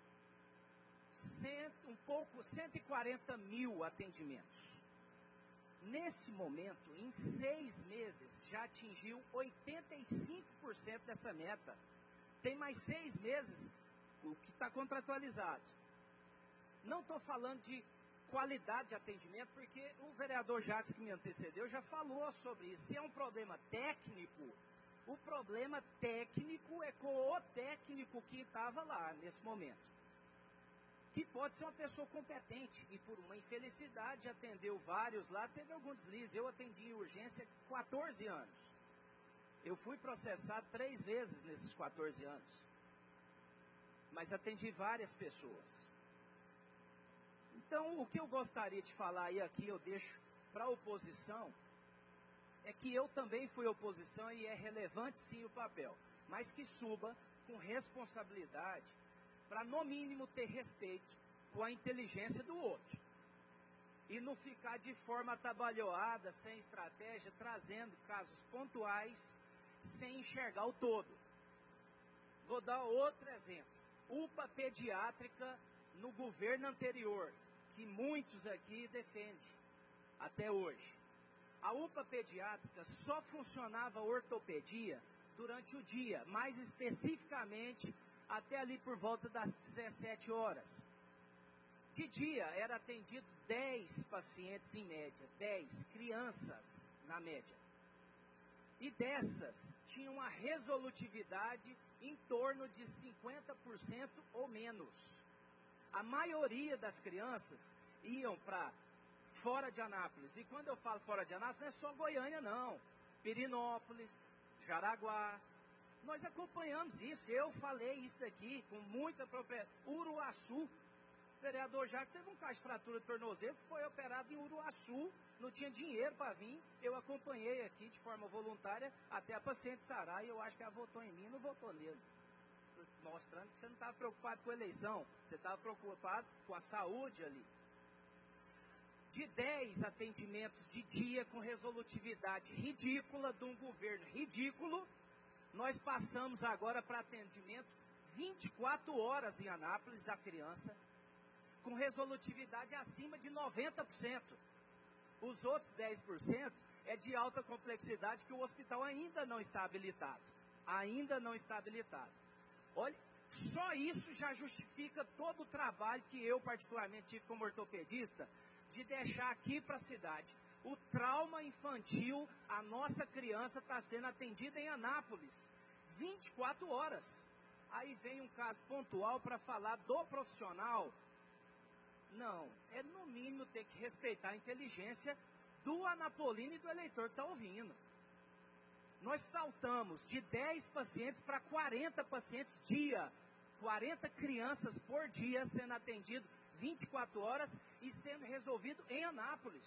140 mil atendimentos. Nesse momento, em 6 meses, já atingiu 85% dessa meta. Tem mais 6 meses o que está contratualizado. Não estou falando de qualidade de atendimento, porque o vereador Jacques, que me antecedeu, já falou sobre isso. Se é um problema técnico, o problema técnico é com o técnico que estava lá nesse momento, que pode ser uma pessoa competente, e por uma infelicidade atendeu vários lá, teve algum deslize. Eu atendi em urgência 14 anos. Eu fui processado 3 vezes nesses 14 anos, mas atendi várias pessoas. Então, o que eu gostaria de falar e aqui eu deixo para a oposição, é que eu também fui oposição e é relevante sim o papel, mas que suba com responsabilidade, para no mínimo ter respeito com a inteligência do outro. e não ficar de forma atabalhoada, sem estratégia, trazendo casos pontuais, sem enxergar o todo. Vou dar outro exemplo. UPA pediátrica no governo anterior, que muitos aqui defendem até hoje. A UPA pediátrica só funcionava ortopedia durante o dia, mais especificamente até ali por volta das 17 horas. Que dia era atendido 10 pacientes em média, 10 crianças na média. E dessas tinham uma resolutividade em torno de 50% ou menos. A maioria das crianças iam para fora de Anápolis. E quando eu falo fora de Anápolis, não é só Goiânia, não. Pirinópolis, Jaraguá. Nós acompanhamos isso. Eu falei isso aqui com muita propriedade. Uruaçu. O vereador Jacques teve um caso de fratura de tornozelo que foi operado em Uruaçu. Não tinha dinheiro para vir. Eu acompanhei aqui de forma voluntária até a paciente sarar. E eu acho que ela votou em mim, não votou nele. Mostrando que você não estava preocupado com a eleição. Você estava preocupado com a saúde ali. De 10 atendimentos de dia com resolutividade ridícula de um governo ridículo, nós passamos agora para atendimento 24 horas em Anápolis da criança, com resolutividade acima de 90%. Os outros 10% é de alta complexidade que o hospital ainda não está habilitado. Ainda não está habilitado. Olha, só isso já justifica todo o trabalho que eu particularmente tive como ortopedista, de deixar aqui para a cidade. O trauma infantil, a nossa criança está sendo atendida em Anápolis, 24 horas. Aí vem um caso pontual para falar do profissional. Não, é no mínimo ter que respeitar a inteligência do anapolino e do eleitor que está ouvindo. Nós saltamos de 10 pacientes para 40 pacientes dia, 40 crianças por dia sendo atendido 24 horas e sendo resolvido em Anápolis.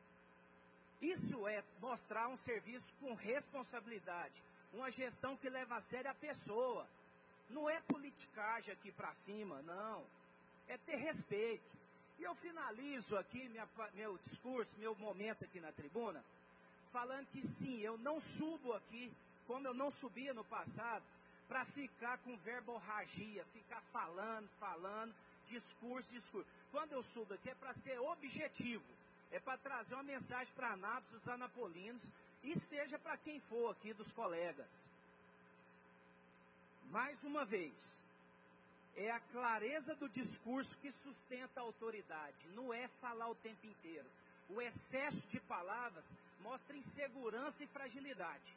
Isso é mostrar um serviço com responsabilidade, uma gestão que leva a sério a pessoa. Não é politicagem aqui para cima, não. É ter respeito. E eu finalizo aqui meu discurso, meu momento aqui na tribuna, falando que sim, eu não subo aqui, como eu não subia no passado, para ficar com verborragia, ficar falando, discurso. Quando eu subo aqui é para ser objetivo, é para trazer uma mensagem para Anápolis, os anapolinos, e seja para quem for aqui dos colegas. Mais uma vez, é a clareza do discurso que sustenta a autoridade, não é falar o tempo inteiro. O excesso de palavras mostra insegurança e fragilidade.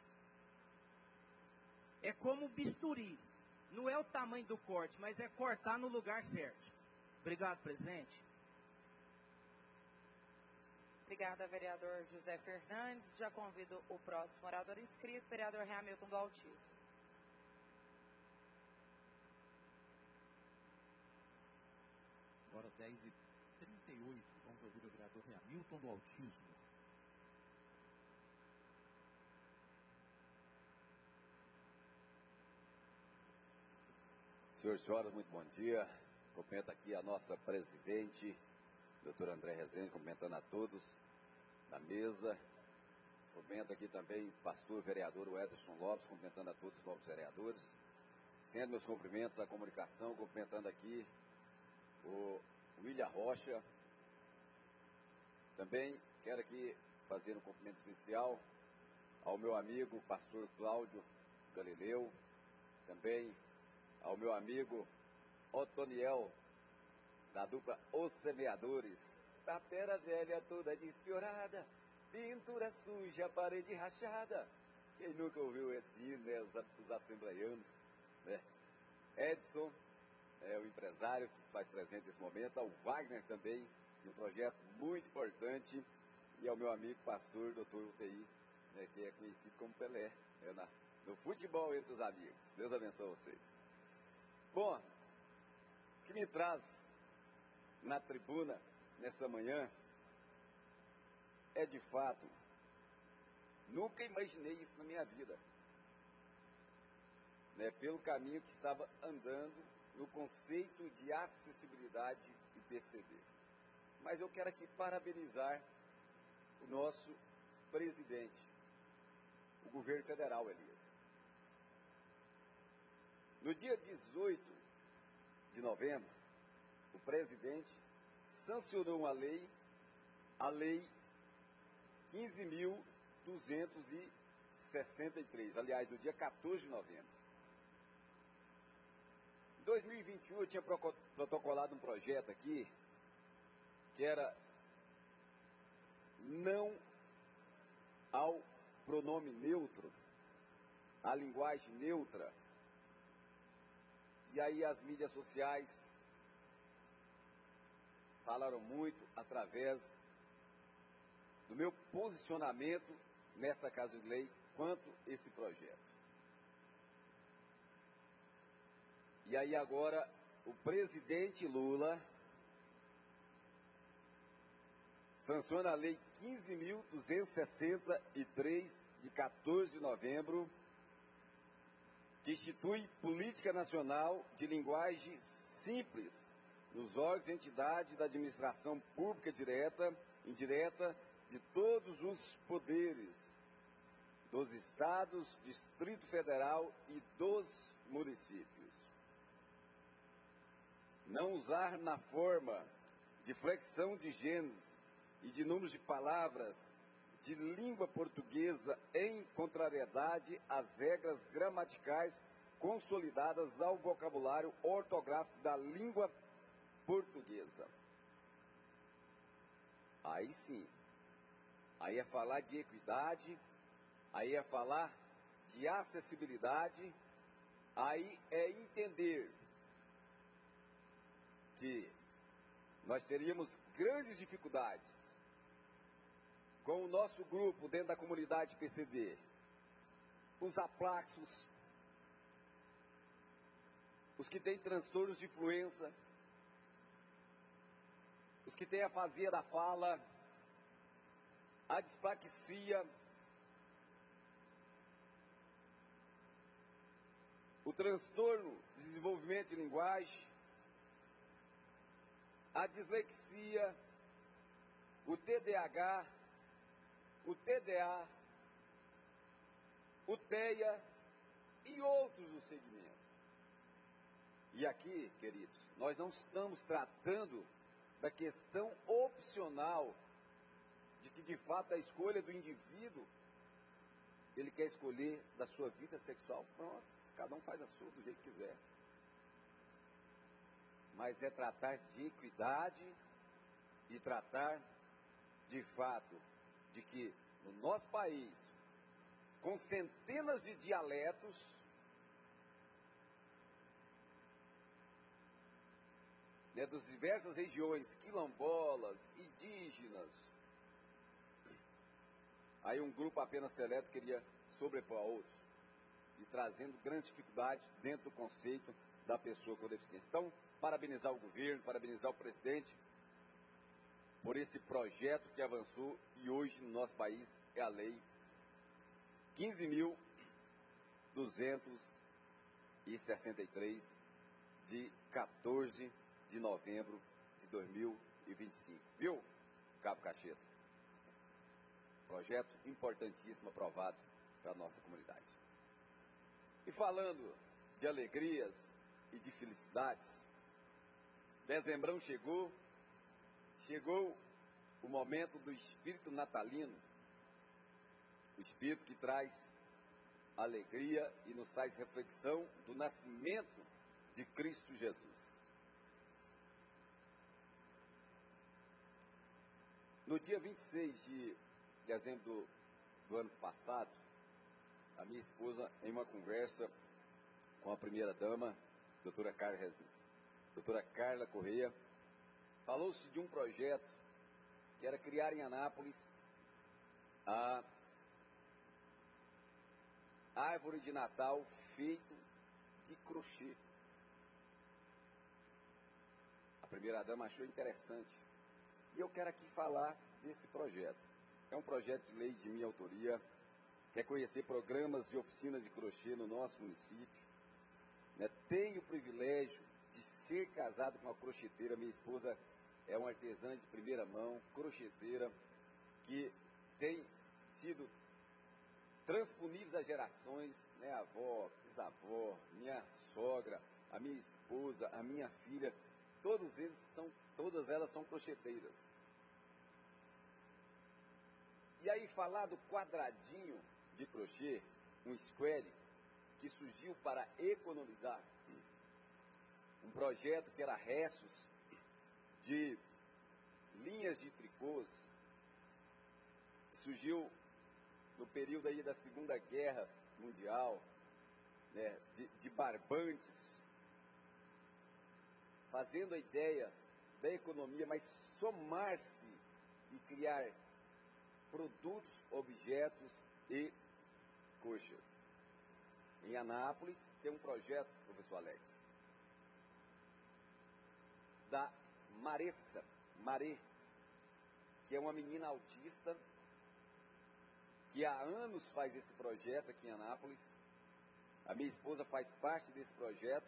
É como bisturi, não é o tamanho do corte, mas é cortar no lugar certo. Obrigado, presidente. Obrigada, vereador José Fernandes. Já convido o próximo orador inscrito, vereador Hamilton do Autismo. Agora 10h38, vamos ouvir o vereador Hamilton do Autismo. Senhores e senhoras, muito bom dia. Cumprimento aqui a nossa presidente, doutora André Rezende, cumprimentando a todos na mesa. Cumprimento aqui também o pastor vereador Ederson Lopes, cumprimentando a todos os novos vereadores. Tendo meus cumprimentos à comunicação, cumprimentando aqui o William Rocha. Também quero aqui fazer um cumprimento especial ao meu amigo pastor Cláudio Galileu, também ao meu amigo Otoniel, da dupla Os Semeadores. Tapera velha toda despiorada, pintura suja, parede rachada. Quem nunca ouviu esse hino, né? Os assembleianos, né? Edson, o empresário que se faz presente nesse momento, ao Wagner também, de um projeto muito importante, e ao meu amigo pastor, doutor UTI, né, que é conhecido como Pelé, no futebol entre os amigos. Deus abençoe vocês. Bom, o que me traz na tribuna nessa manhã é, de fato, nunca imaginei isso na minha vida, né, pelo caminho que estava andando no conceito de acessibilidade e PCD. mas eu quero aqui parabenizar o nosso presidente, o governo federal, Elias. No dia 18 de novembro, o presidente sancionou uma lei, a Lei 15.263, aliás, no dia 14 de novembro. Em 2021, eu tinha protocolado um projeto aqui, que era não ao pronome neutro, à linguagem neutra. E aí as mídias sociais falaram muito através do meu posicionamento nessa Casa de Lei quanto a esse projeto. E aí agora o presidente Lula sanciona a Lei 15.263 de 14 de novembro, que institui política nacional de linguagem simples nos órgãos e entidades da administração pública direta, indireta, de todos os poderes, dos estados, Distrito Federal e dos municípios. Não usar na forma de flexão de gêneros e de números de palavras de língua portuguesa em contrariedade às regras gramaticais consolidadas ao vocabulário ortográfico da língua portuguesa. Aí sim, aí é falar de equidade, aí é falar de acessibilidade, aí é entender que nós teríamos grandes dificuldades com o nosso grupo dentro da comunidade PCD, os aplaxos, os que têm transtornos de fluência, os que têm afasia da fala, a dispraxia, o transtorno de desenvolvimento de linguagem, a dislexia, o TDAH, o TDA, o TEA e outros do segmento. E aqui, queridos, nós não estamos tratando da questão opcional de que, de fato, a escolha do indivíduo, ele quer escolher da sua vida sexual. Pronto, cada um faz a sua do jeito que quiser. Mas é tratar de equidade e tratar, de fato, de que no nosso país, com centenas de dialetos, né, das diversas regiões quilombolas, indígenas, aí um grupo apenas seleto queria sobrepor a outros, e trazendo grandes dificuldades dentro do conceito da pessoa com deficiência. Então, parabenizar o governo, parabenizar o presidente por esse projeto que avançou e hoje no nosso país é a Lei 15.263 de 14 de novembro de 2025. Viu, Cabo Cacheta? Projeto importantíssimo aprovado para a nossa comunidade. E falando de alegrias e de felicidades, dezembrão chegou o momento do espírito natalino, o espírito que traz alegria e nos faz reflexão do nascimento de Cristo Jesus. No dia 26 de dezembro do ano passado, a minha esposa, em uma conversa com a primeira-dama, doutora Carla Correia, falou-se de um projeto que era criar em Anápolis a árvore de Natal feita de crochê. A primeira-dama achou interessante. E eu quero aqui falar desse projeto. É um projeto de lei de minha autoria, quer conhecer programas e oficinas de crochê no nosso município. Tenho o privilégio de ser casado com uma crocheteira. Minha esposa é uma artesã de primeira mão, crocheteira, que tem sido transponíveis às gerações, né? Avó, bisavó, minha sogra, a minha esposa, a minha filha, todas elas são crocheteiras. E aí falar do quadradinho de crochê, um square, que surgiu para economizar, um projeto que era restos de linhas de tricôs, surgiu no período aí da Segunda Guerra Mundial, né, de barbantes, fazendo a ideia da economia, mas somar-se e criar produtos, objetos e coxas. Em Anápolis tem um projeto, professor Alex, da Marê, que é uma menina autista, que há anos faz esse projeto aqui em Anápolis. A minha esposa faz parte desse projeto.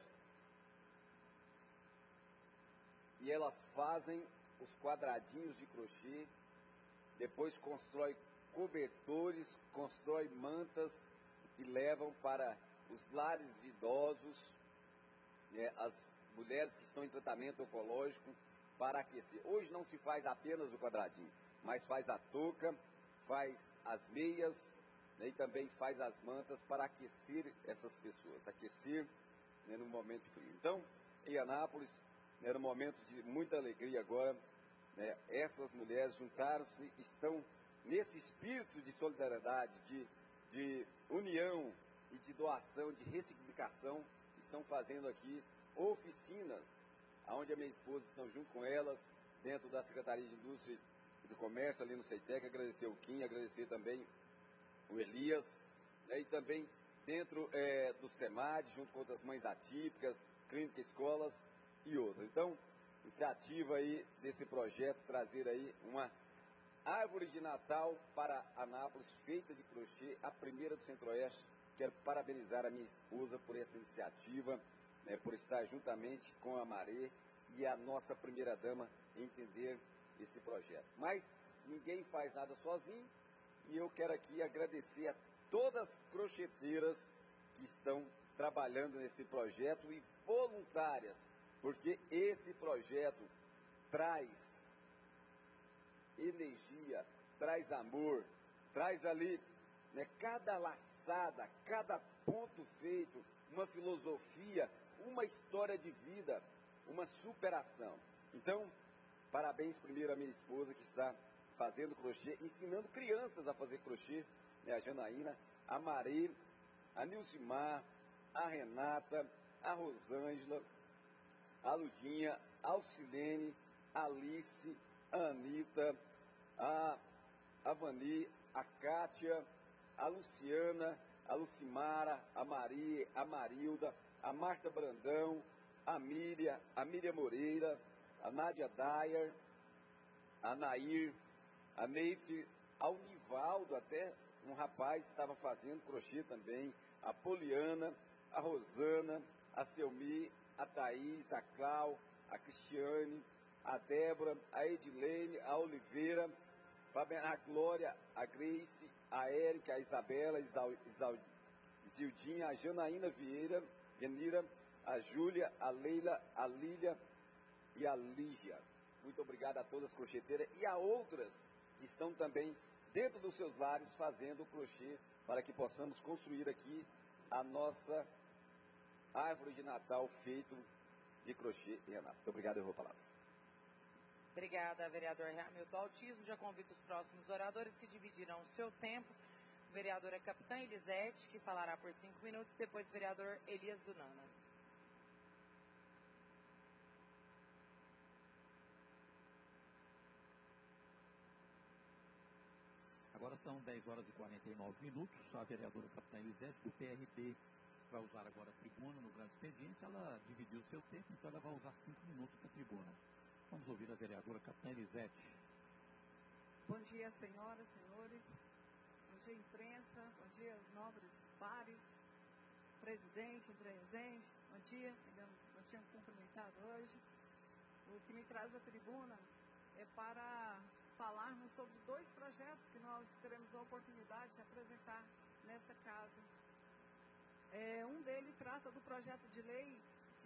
E elas fazem os quadradinhos de crochê, depois constrói cobertores, constrói mantas e levam para os lares de idosos, né, as mulheres que estão em tratamento oncológico, para aquecer. Hoje não se faz apenas o quadradinho, mas faz a touca, faz as meias, né, e também faz as mantas para aquecer essas pessoas, aquecer, né, no momento frio. Então, em Anápolis, era um momento de muita alegria agora, né, essas mulheres juntaram-se, estão nesse espírito de solidariedade, de união e de doação, de ressignificação, estão fazendo aqui oficinas, onde a minha esposa estão junto com elas, dentro da Secretaria de Indústria e do Comércio, ali no CEITEC, agradecer o Kim, agradecer também o Elias, né, e também dentro do SEMAD, junto com outras mães atípicas, clínicas, escolas e outras. Então, iniciativa aí desse projeto, trazer aí uma árvore de Natal para Anápolis, feita de crochê, a primeira do Centro-Oeste. Quero parabenizar a minha esposa por essa iniciativa, né, por estar juntamente com a Marê e a nossa primeira-dama entender esse projeto. Mas ninguém faz nada sozinho, e eu quero aqui agradecer a todas as crocheteiras que estão trabalhando nesse projeto e voluntárias, porque esse projeto traz energia, traz amor, traz ali, né, cada laçada, cada ponto feito, uma filosofia, uma história de vida, uma superação. Então, parabéns primeiro à minha esposa que está fazendo crochê, ensinando crianças a fazer crochê, né, a Janaína, a Marê, a Nilcimar, a Renata, a Rosângela, a Ludinha, a Alcilene, a Alice, a Anitta, a Vani, a Kátia, a Luciana, a Lucimara, a Maria, a Marilda, a Marta Brandão, a Miriam Moreira, a Nádia Dyer, a Nair, a Neite, ao Nivaldo, até um rapaz estava fazendo crochê também, a Poliana, a Rosana, a Selmi, a Thaís, a Clau, a Cristiane, a Débora, a Edilene, a Oliveira, a Glória, a Grace, a Érica, a Isabela, a Zildinha, a Janaína Vieira, Venira, a Júlia, a Leila, a Lília e a Lígia. Muito obrigado a todas as crocheteiras e a outras que estão também dentro dos seus lares fazendo o crochê para que possamos construir aqui a nossa árvore de Natal feito de crochê em Anápolis. Muito obrigado, eu vou falar. Obrigada, vereador Hamilton Autismo. Já convido os próximos oradores que dividirão o seu tempo. Vereadora Capitã Elisete, que falará por 5 minutos, depois vereador Elias Dunana. Agora são 10 horas e 49 minutos. A vereadora Capitã Elisete, do PRB, vai usar agora a tribuna no grande expediente. Ela dividiu o seu tempo, então ela vai usar 5 minutos para a tribuna. Vamos ouvir a vereadora Capitã Elisete. Bom dia, senhoras, senhores. Bom dia, imprensa. Bom dia, os nobres pares. Presidente, bom dia. Ainda não tinha cumprimentado hoje. O que me traz à tribuna para falarmos sobre 2 projetos que nós teremos a oportunidade de apresentar nesta casa. Um deles trata do projeto de lei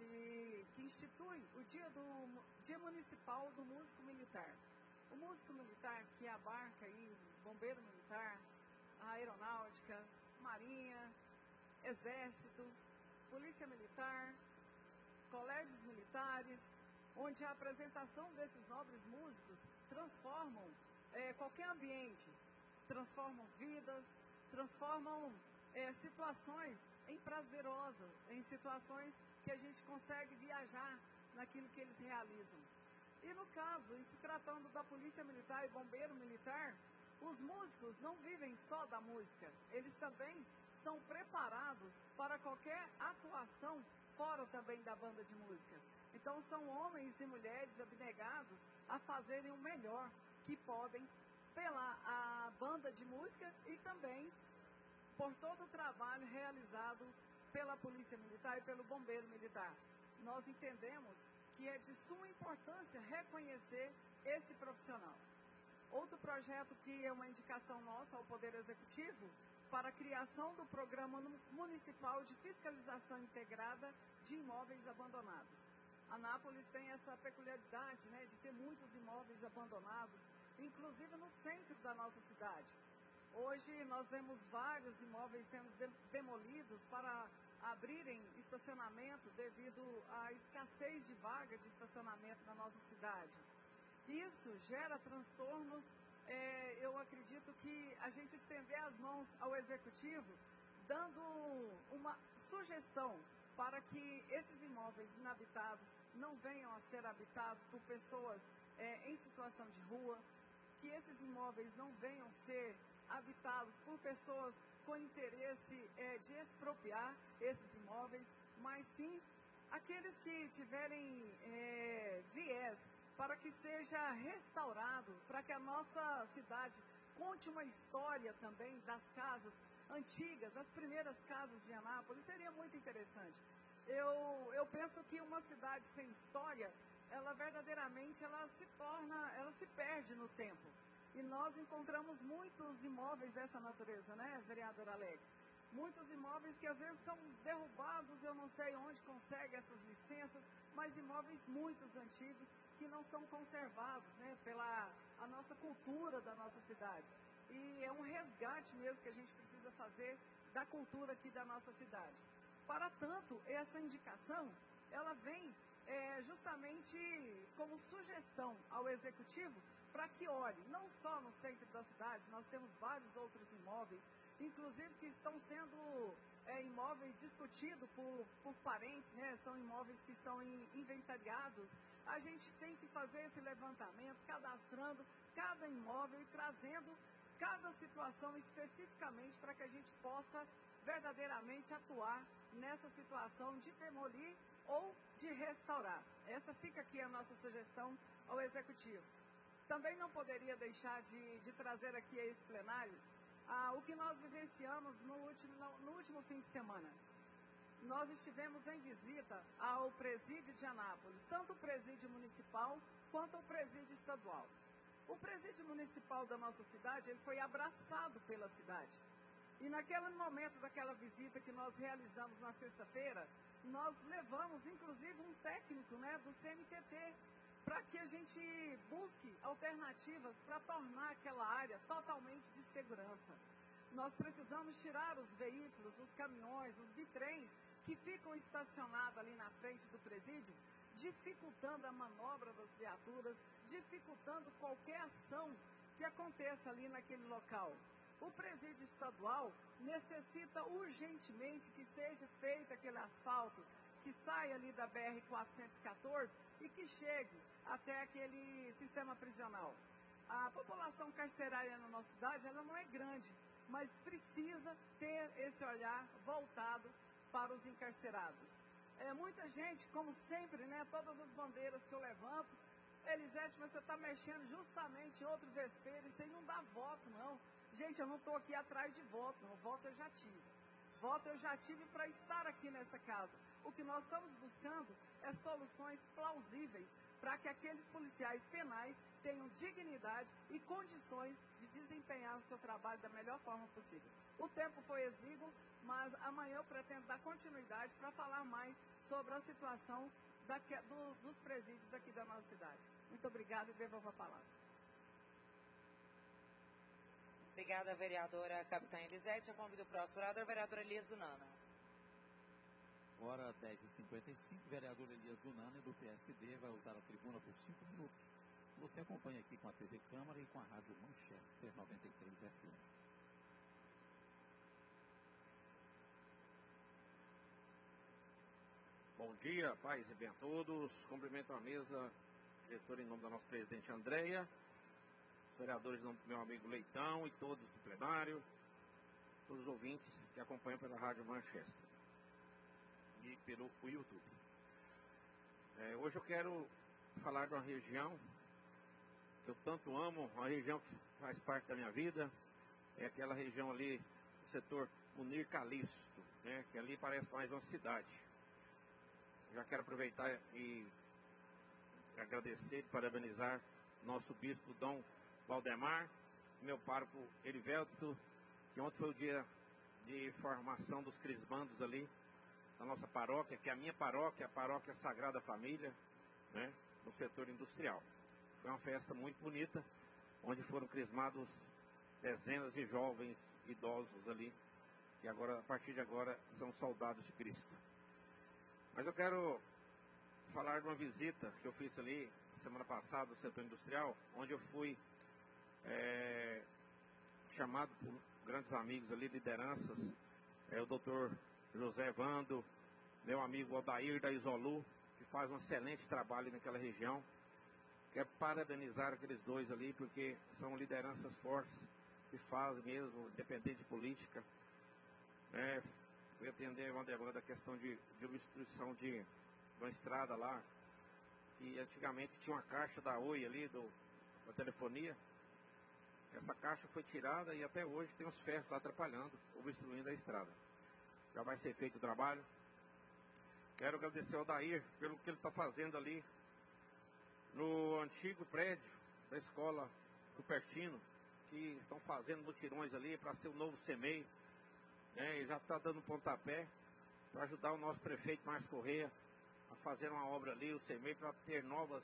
que institui o Dia Municipal do Músico Militar. O músico militar, que abarca aí bombeiro militar, a aeronáutica, marinha, exército, polícia militar, colégios militares, onde a apresentação desses nobres músicos transformam qualquer ambiente, transformam vidas, transformam situações em prazerosas, em situações que a gente consegue viajar naquilo que eles realizam. E no caso, em se tratando da polícia militar e bombeiro militar, os músicos não vivem só da música, eles também são preparados para qualquer atuação fora também da banda de música. Então são homens e mulheres abnegados a fazerem o melhor que podem pela banda de música e também por todo o trabalho realizado pela polícia militar e pelo bombeiro militar. Nós entendemos que é de suma importância reconhecer esse profissional. Outro projeto que é uma indicação nossa ao Poder Executivo para a criação do Programa Municipal de Fiscalização Integrada de Imóveis Abandonados. Anápolis tem essa peculiaridade, de ter muitos imóveis abandonados, inclusive no centro da nossa cidade. Hoje nós vemos vários imóveis sendo demolidos para abrirem estacionamento devido à escassez de vaga de estacionamento na nossa cidade. Isso gera transtornos. Eu acredito que a gente estender as mãos ao Executivo, dando uma sugestão para que esses imóveis inabitados não venham a ser habitados por pessoas em situação de rua, que esses imóveis não venham a ser habitados por pessoas com interesse de expropriar esses imóveis, mas sim aqueles que tiverem viés para que seja restaurado, para que a nossa cidade conte uma história também das casas antigas, as primeiras casas de Anápolis. Seria muito interessante. Eu penso que uma cidade sem história, ela verdadeiramente ela se perde no tempo. E nós encontramos muitos imóveis dessa natureza, vereador Alex? Muitos imóveis que às vezes são derrubados, eu não sei onde consegue essas licenças, mas imóveis muito antigos que não são conservados, pela a nossa cultura da nossa cidade. E é um resgate mesmo que a gente precisa fazer da cultura aqui da nossa cidade. Para tanto, essa indicação, ela vem justamente como sugestão ao Executivo para que olhe, não só no centro da cidade, nós temos vários outros imóveis, inclusive que estão sendo imóveis discutidos por parentes, são imóveis que estão inventariados. A gente tem que fazer esse levantamento, cadastrando cada imóvel e trazendo cada situação especificamente para que a gente possa verdadeiramente atuar nessa situação de demolir ou de restaurar. Essa fica aqui a nossa sugestão ao Executivo. Também não poderia deixar de trazer aqui a esse plenário o que nós vivenciamos no último fim de semana. Nós estivemos em visita ao presídio de Anápolis, tanto o presídio municipal quanto o presídio estadual. O presídio municipal da nossa cidade, ele foi abraçado pela cidade. E naquele momento daquela visita que nós realizamos na sexta-feira, nós levamos inclusive um técnico do CNTT para que a gente busque alternativas para tornar aquela área totalmente de segurança. Nós precisamos tirar os veículos, os caminhões, os bitrens que ficam estacionados ali na frente do presídio, dificultando a manobra das viaturas, dificultando qualquer ação que aconteça ali naquele local. O presídio estadual necessita urgentemente que seja feito aquele asfalto que sai ali da BR-414 e que chegue até aquele sistema prisional. A população carcerária na nossa cidade, ela não é grande, mas precisa ter esse olhar voltado para os encarcerados. Muita gente, como sempre, todas as bandeiras que eu levanto, Elisete, mas você está mexendo justamente em outro vespeiro, isso aí não dá voto, não. Gente, eu não estou aqui atrás de voto, não. Voto eu já tive. Voto eu já tive para estar aqui nessa casa. O que nós estamos buscando é soluções plausíveis para que aqueles policiais penais tenham dignidade e condições de desempenhar o seu trabalho da melhor forma possível. O tempo foi exíguo, mas amanhã eu pretendo dar continuidade para falar mais sobre a situação dos presídios aqui da nossa cidade. Muito obrigada e devolvo a palavra. Obrigada, vereadora Capitã Elisete. Eu convido o próximo orador, vereador Elias Dunana. Hora 10h55, vereador Elias Dunana, do PSD, vai usar a tribuna por 5 minutos. Você acompanha aqui com a TV Câmara e com a Rádio Manchester 93 FM. Bom dia, paz e bem a todos. Cumprimento a mesa, diretor, em nome da nossa presidente Andréia, vereadores em nome do meu amigo Leitão e todos do plenário, todos os ouvintes que acompanham pela Rádio Manchester e pelo YouTube. Hoje eu quero falar de uma região que eu tanto amo, uma região que faz parte da minha vida, é aquela região ali, do setor Munir Calixto, né, que ali parece mais uma cidade. Já quero aproveitar e agradecer e parabenizar nosso bispo Dom Valdemar, meu pároco Erivelto, que ontem foi o dia de formação dos crismandos ali da nossa paróquia, que é a minha paróquia, a Paróquia Sagrada Família, né, no setor industrial. Foi uma festa muito bonita, onde foram crismados dezenas de jovens idosos ali, que agora, a partir de agora, são soldados de Cristo. Mas eu quero falar de uma visita que eu fiz ali semana passada no setor industrial, onde eu fui chamado por grandes amigos ali, lideranças, o doutor José Vando, meu amigo Odair da Isolu, que faz um excelente trabalho naquela região. Quero parabenizar aqueles dois ali, porque são lideranças fortes, que fazem mesmo, independente de política, fui atender uma demanda, a questão de obstrução de uma estrada lá, e antigamente tinha uma caixa da Oi ali, da telefonia. Essa caixa foi tirada e até hoje tem os ferros lá atrapalhando, obstruindo a estrada. Já vai ser feito o trabalho. Quero agradecer ao Dair pelo que ele está fazendo ali no antigo prédio da escola Cupertino, que estão fazendo mutirões ali para ser o novo CEMEI. E já está dando pontapé para ajudar o nosso prefeito Márcio Correia a fazer uma obra ali, o CEMEI, para ter novos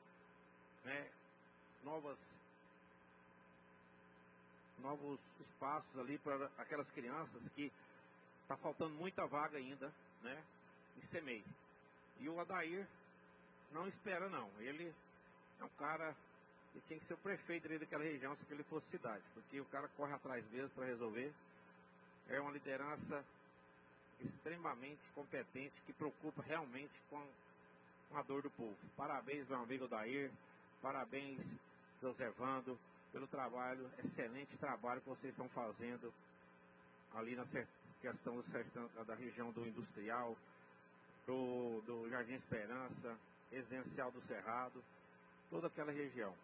espaços ali para aquelas crianças que está faltando muita vaga ainda, né, em CEMEI. E o Adair não espera não, ele é um cara que tem que ser o prefeito ali daquela região se ele fosse cidade, porque o cara corre atrás mesmo para resolver. É uma liderança extremamente competente, que preocupa realmente com a dor do povo. Parabéns, meu amigo Dair, parabéns, José Vando, pelo trabalho, excelente trabalho que vocês estão fazendo ali na questão da região do industrial, do Jardim Esperança, residencial do Cerrado, toda aquela região.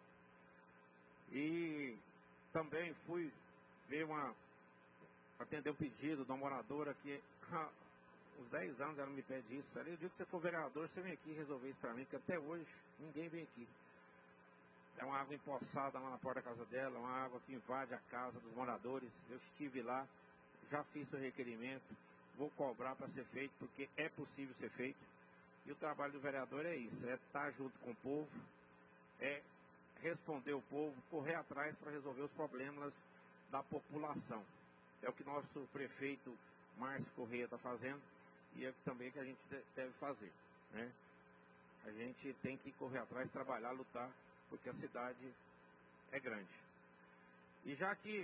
E também fui ver atender um pedido de uma moradora que há uns 10 anos ela me pede isso. Ali, o dia que você for vereador, você vem aqui resolver isso para mim, porque até hoje ninguém vem aqui. É uma água empoçada lá na porta da casa dela, uma água que invade a casa dos moradores. Eu estive lá, já fiz o requerimento, vou cobrar para ser feito, porque é possível ser feito. E o trabalho do vereador é isso, é estar junto com o povo, é responder o povo, correr atrás para resolver os problemas da população. É o que nosso prefeito Márcio Correia está fazendo e é também que a gente deve fazer, né? A gente tem que correr atrás, trabalhar, lutar, porque a cidade é grande. E já que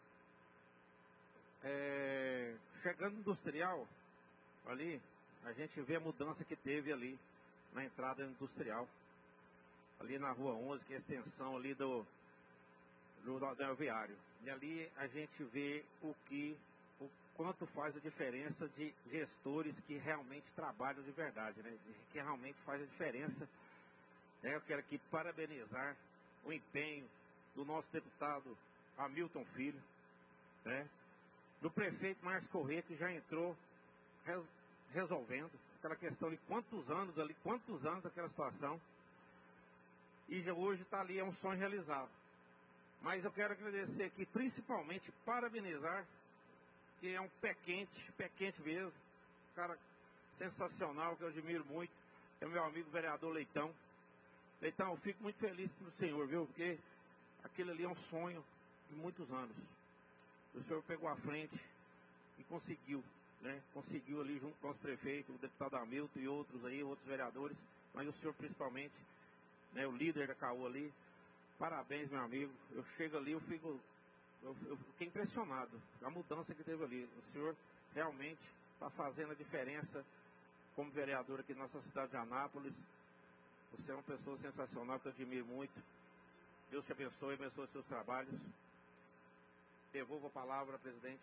chegando no industrial ali, a gente vê a mudança que teve ali na entrada industrial, ali na Rua 11, que é a extensão ali do anel viário. E ali a gente vê o quanto faz a diferença de gestores que realmente trabalham de verdade, né? Que realmente faz a diferença. Eu quero aqui parabenizar o empenho do nosso deputado Hamilton Filho, né? Do prefeito Márcio Correia, que já entrou resolvendo aquela questão de quantos anos aquela situação. e já hoje está ali, é um sonho realizado. Mas eu quero agradecer aqui, principalmente, parabenizar, que é um pé quente mesmo, cara sensacional, que eu admiro muito, é o meu amigo vereador Leitão. Leitão, eu fico muito feliz pelo senhor, viu? Porque aquele ali é um sonho de muitos anos. O senhor pegou a frente e conseguiu, né? Conseguiu ali junto com o nosso prefeito, o deputado Hamilton e outros aí, outros vereadores, mas o senhor principalmente, né? O líder da CAU ali. Parabéns, meu amigo. Eu chego ali, eu fiquei impressionado com a mudança que teve ali. O senhor realmente está fazendo a diferença como vereador aqui na nossa cidade de Anápolis. Você é uma pessoa sensacional que eu admiro muito. Deus te abençoe seus trabalhos. Devolvo a palavra, presidente.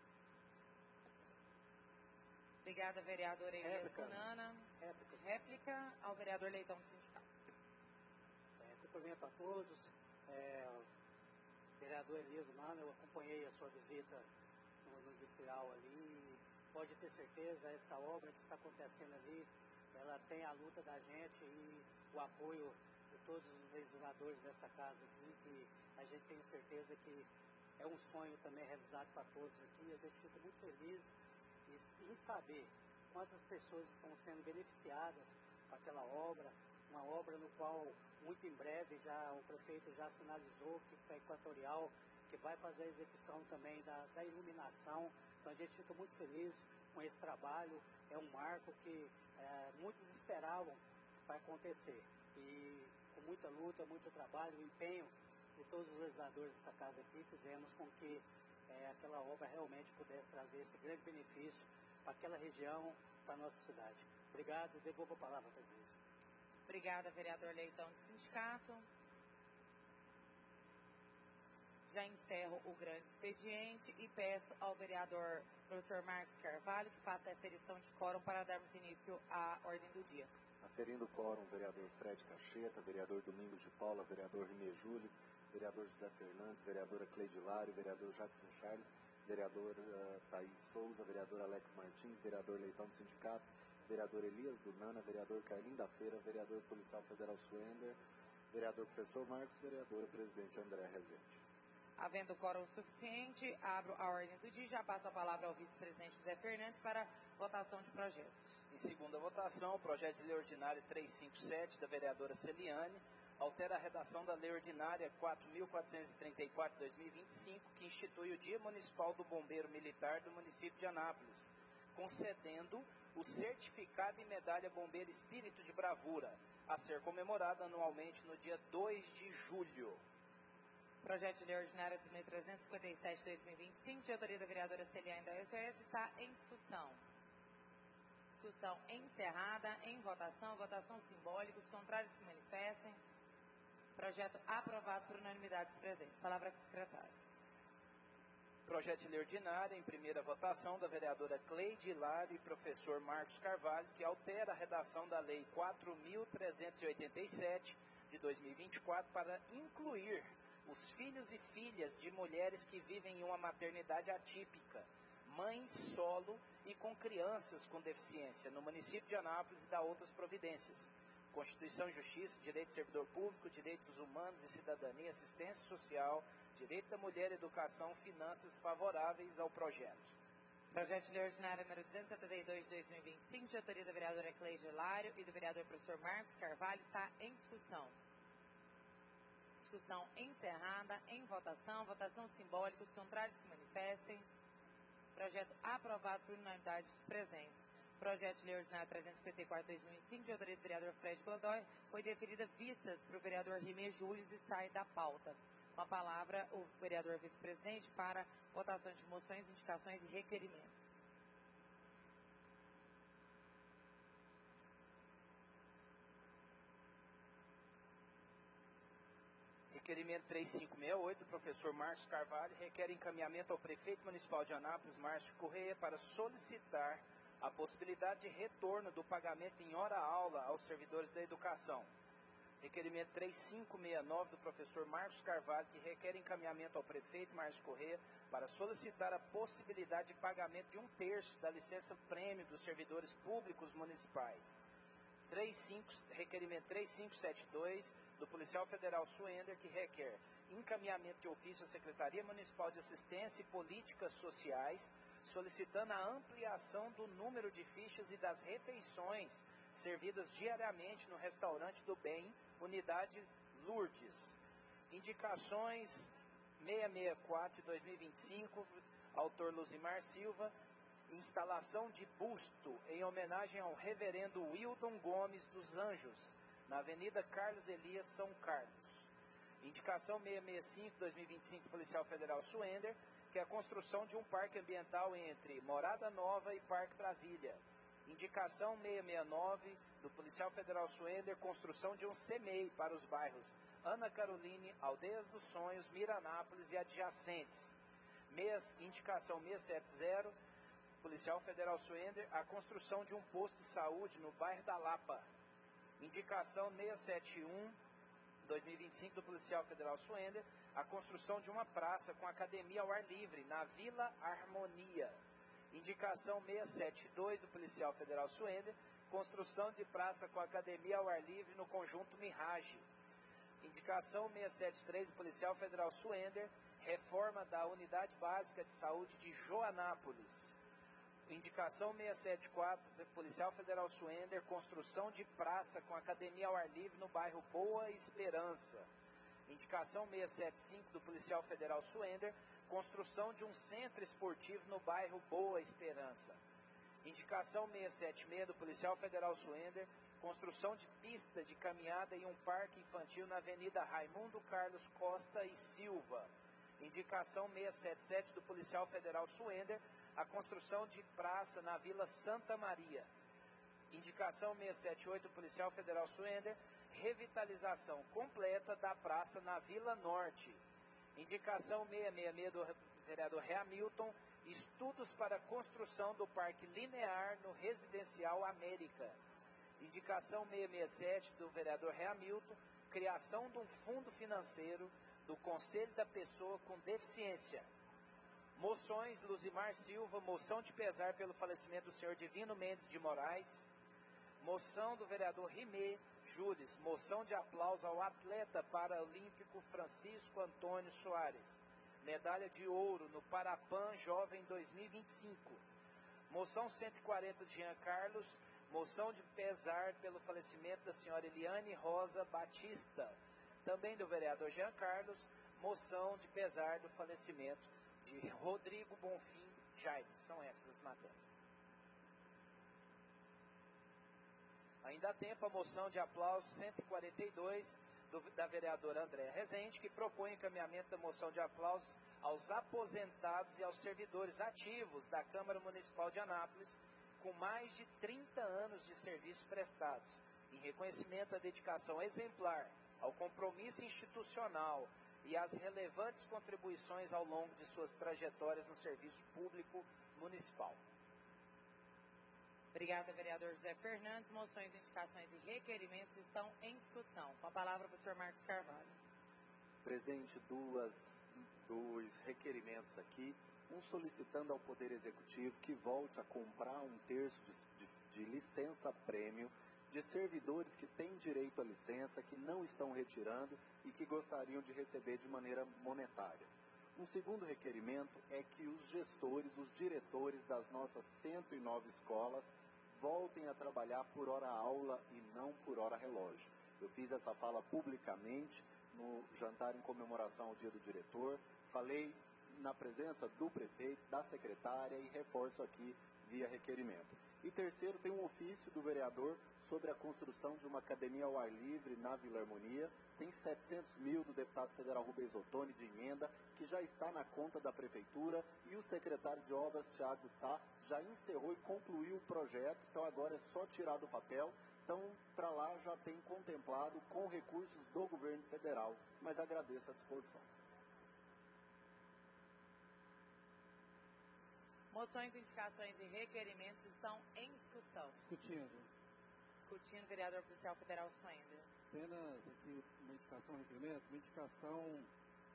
Obrigada, vereadora Elias Nana. Réplica ao vereador Leitão do Sindicato. Cumprimento a todos. Vereador Elias Nana, eu acompanhei a sua visita no industrial ali. Pode ter certeza, essa obra que está acontecendo ali, ela tem a luta da gente e o apoio de todos os legisladores dessa casa aqui, que a gente tem certeza que é um sonho também realizado para todos aqui. A gente fica muito feliz em saber quantas pessoas estão sendo beneficiadas com aquela obra, uma obra no qual muito em breve o prefeito já sinalizou que a Equatorial que vai fazer a execução também da iluminação. Então a gente fica muito feliz com esse trabalho. É um marco que muitos esperavam para acontecer. E com muita luta, muito trabalho, empenho de todos os legisladores dessa casa aqui, fizemos com que aquela obra realmente pudesse trazer esse grande benefício para aquela região, para a nossa cidade. Obrigado, devolvo a palavra, presidente. Obrigada, vereador Leitão do Sindicato. Já encerro o grande expediente e peço ao vereador professor Marcos Carvalho que faça a aferição de quórum para darmos início à ordem do dia. Aferindo o quórum, vereador Fred Cacheta, vereador Domingos de Paula, vereador Rimê Júlio, vereador José Fernandes, vereadora Cleide Lário, vereador Jackson Charles, vereador Thaís Souza, vereador Alex Martins, vereador Leitão do Sindicato, vereador Elias do Nana, vereador Carlinho da Feira, vereador Policial Federal Suender, vereador professor Marcos, vereadora presidente André Rezende. Havendo quórum suficiente, abro a ordem do dia e já passo a palavra ao vice-presidente José Fernandes para votação de projetos. Em segunda votação, o projeto de lei ordinária 357 da vereadora Celiane altera a redação da lei ordinária 4.434/2025, que institui o Dia Municipal do Bombeiro Militar do município de Anápolis, concedendo o certificado e medalha Bombeiro Espírito de Bravura, a ser comemorado anualmente no dia 2 de julho. Projeto de lei ordinária 1357/2025, de autoria da vereadora Celiane da SOS, está em discussão. Discussão encerrada, em votação, votação simbólica, os contrários se manifestem. Projeto aprovado por unanimidade dos presentes. Palavra com o secretário. Projeto de lei ordinária, em primeira votação, da vereadora Cleide Hilário e professor Marcos Carvalho, que altera a redação da lei 4.387 de 2024 para incluir os filhos e filhas de mulheres que vivem em uma maternidade atípica, mães solo e com crianças com deficiência no município de Anápolis e dar outras providências. Constituição e Justiça, Direito do Servidor Público, Direitos Humanos e Cidadania, Assistência Social, Direito da Mulher, Educação, Finanças favoráveis ao projeto. Projeto de lei ordinária número 272 de 2025, de autoria da vereadora Cleide Hilário e do vereador professor Marcos Carvalho, está em discussão. Discussão encerrada, em votação, votação simbólica, os contrários se manifestem. Projeto aprovado por unanimidade dos presentes. Projeto de lei ordinária 354/2025, de autoria do vereador Fred Godoy, foi deferida vistas para o vereador Rimê Júlio e sai da pauta. Com a palavra, o vereador vice-presidente para votação de moções, indicações e requerimentos. Requerimento 3568 do professor Márcio Carvalho requer encaminhamento ao prefeito municipal de Anápolis, Márcio Correia, para solicitar a possibilidade de retorno do pagamento em hora-aula aos servidores da educação. Requerimento 3569 do professor Marcos Carvalho, que requer encaminhamento ao prefeito Márcio Correia para solicitar a possibilidade de pagamento de 1/3 da licença-prêmio dos servidores públicos municipais. requerimento 3572 do policial federal Suender, que requer encaminhamento de ofício à Secretaria Municipal de Assistência e Políticas Sociais, solicitando a ampliação do número de fichas e das refeições servidas diariamente no restaurante do Bem, unidade Lourdes. Indicações 664 de 2025, autor Luzimar Silva, instalação de busto em homenagem ao reverendo Wildon Gomes dos Anjos, na Avenida Carlos Elias, São Carlos. Indicação 665 de 2025, policial federal Suender, que é a construção de um parque ambiental entre Morada Nova e Parque Brasília. Indicação 669 do policial federal Suender, construção de um CEMEI para os bairros Ana Caroline, Aldeias dos Sonhos, Miranápolis e adjacentes. Indicação 670, policial federal Suender, a construção de um posto de saúde no bairro da Lapa. Indicação 671, 2025, do policial federal Suender, a construção de uma praça com academia ao ar livre na Vila Harmonia. Indicação 672 do policial federal Suender, construção de praça com academia ao ar livre no conjunto Mirage. Indicação 673 do policial federal Suender, reforma da unidade básica de saúde de Joanápolis. Indicação 674 do policial federal Suender, construção de praça com academia ao ar livre no bairro Boa Esperança. Indicação 675 do policial federal Suender, construção de um centro esportivo no bairro Boa Esperança. Indicação 676 do policial federal Suender, construção de pista de caminhada em um parque infantil na Avenida Raimundo Carlos Costa e Silva. Indicação 677 do policial federal Suender, a construção de praça na Vila Santa Maria. Indicação 678 do policial federal Suender, revitalização completa da praça na Vila Norte. Indicação 666 do vereador Hamilton, estudos para a construção do Parque Linear no Residencial América. Indicação 667 do vereador Hamilton, criação de um fundo financeiro do Conselho da Pessoa com Deficiência. Moções, Luzimar Silva, moção de pesar pelo falecimento do senhor Divino Mendes de Moraes. Moção do vereador Rimé Júris, moção de aplauso ao atleta paralímpico Francisco Antônio Soares, medalha de ouro no Parapan Jovem 2025. Moção 140 de Jean Carlos, moção de pesar pelo falecimento da senhora Eliane Rosa Batista, também do vereador Jean Carlos, moção de pesar do falecimento de Rodrigo Bonfim Jaime. São essas as matérias. Ainda há tempo a moção de aplauso 142 da vereadora Andréa Rezende, que propõe encaminhamento da moção de aplausos aos aposentados e aos servidores ativos da Câmara Municipal de Anápolis, com mais de 30 anos de serviço prestados, em reconhecimento à dedicação exemplar, ao compromisso institucional e às relevantes contribuições ao longo de suas trajetórias no serviço público municipal. Obrigada, vereador José Fernandes. Moções, indicações e requerimentos estão em discussão. Com a palavra, o professor Marcos Carvalho. Presidente, dois requerimentos aqui. Um solicitando ao Poder Executivo que volte a comprar 1/3 de licença-prêmio de servidores que têm direito à licença, que não estão retirando e que gostariam de receber de maneira monetária. Um segundo requerimento é que os gestores, os diretores das nossas 109 escolas voltem a trabalhar por hora aula e não por hora relógio. Eu fiz essa fala publicamente no jantar em comemoração ao Dia do Diretor, falei na presença do prefeito, da secretária e reforço aqui via requerimento. E terceiro, tem um ofício do vereador sobre a construção de uma academia ao ar livre na Vila Harmonia. Tem 700 mil do deputado federal Rubens Ottoni de emenda, que já está na conta da prefeitura, e o secretário de obras, Thiago Sá, já encerrou e concluiu o projeto, então agora é só tirar do papel. Então, para lá já tem contemplado com recursos do governo federal, mas agradeço a disposição. Moções, indicações e requerimentos estão em discussão. Discutindo, vereador policial federal Suender. Apenas aqui uma indicação, requerimento, uma indicação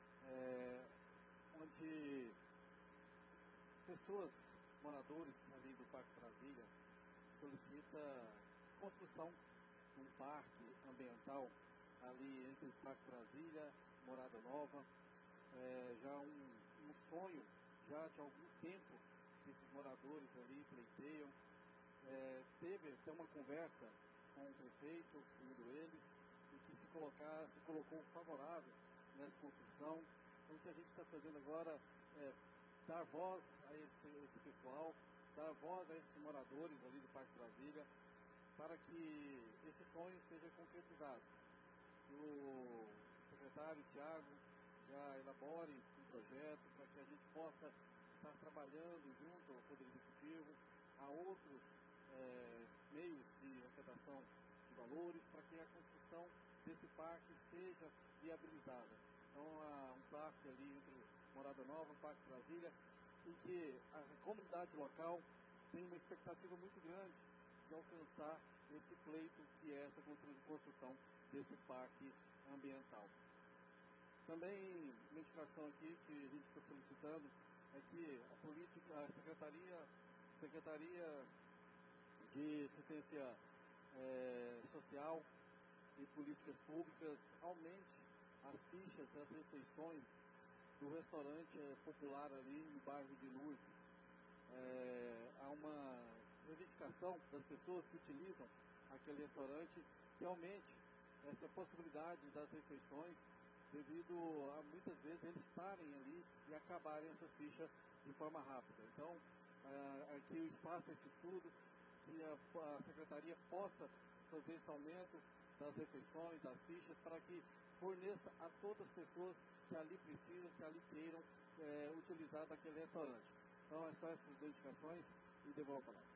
onde pessoas, moradores ali do Parque Brasília, solicita construção um parque ambiental ali entre o Parque Brasília, Morada Nova. Já um sonho já de algum tempo que esses moradores ali pleiteiam. Teve até uma conversa com o prefeito, segundo eles, e que se colocou favorável nessa construção. Então, o que a gente está fazendo agora é dar voz a esse pessoal, dar voz a esses moradores ali do Parque Brasília, para que esse sonho seja concretizado. O secretário Tiago já elabore um projeto para que a gente possa estar trabalhando junto ao Poder Executivo, a outros meios de arrecadação de valores, para que a construção desse parque seja viabilizada. Então, há um parque ali entre Morada Nova, Parque Brasília, em que a comunidade local tem uma expectativa muito grande de alcançar esse pleito que é essa construção desse parque ambiental. Também, uma indicação aqui que a gente está solicitando é que a Secretaria de Assistência Social e Políticas Públicas aumente as fichas das refeições do restaurante popular ali no bairro de Lourdes. Há uma reivindicação das pessoas que utilizam aquele restaurante que aumente essa possibilidade das refeições, devido a muitas vezes eles estarem ali e acabarem essas fichas de forma rápida. Então, aqui o espaço, esse estudo, que a Secretaria possa fazer esse aumento das refeições, das fichas, para que forneça a todas as pessoas que ali precisam, que ali queiram utilizar daquele restaurante. Então, são essas duas indicações e devolvo a palavra.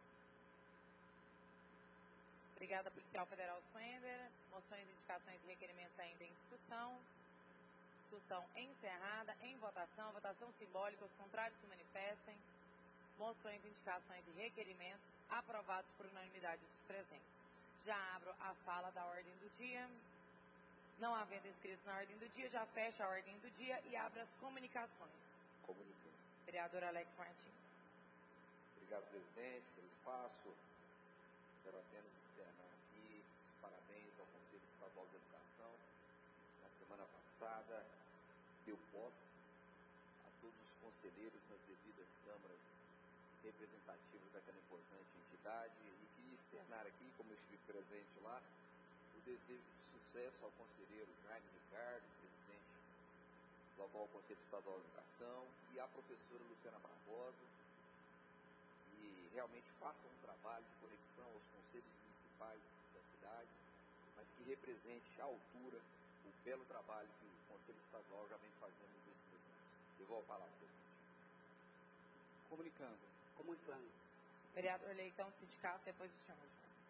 Obrigada, Policial Federal Swender. Moções, indicações e requerimentos ainda em discussão. Discussão encerrada. Em votação. Votação simbólica. Os contrários se manifestem. Moções, indicações e requerimentos aprovados por unanimidade dos presentes. Já abro a fala da ordem do dia. Não havendo inscritos na ordem do dia, já fecha a ordem do dia e abre as comunicações. Comunicando. Vereador Alex Martins. Obrigado, presidente, pelo espaço. Quero apenas externar aqui parabéns ao Conselho Estadual de Educação. Na semana passada, deu posse a todos os conselheiros nas devidas câmaras representativas daquela importante entidade, e queria externar aqui, como eu estive presente lá, o desejo de sucesso ao conselheiro Jaime Ricardo, presidente do atual Conselho Estadual de Educação, e à professora Luciana Barbosa, e realmente façam um trabalho de conexão aos conselhos municipais da cidade, mas que represente à altura o belo trabalho que o Conselho Estadual já vem fazendo nos últimos anos. Devolvo a palavra, presidente. Comunicando. Vereador Leitão, do sindicato, depois o senhor.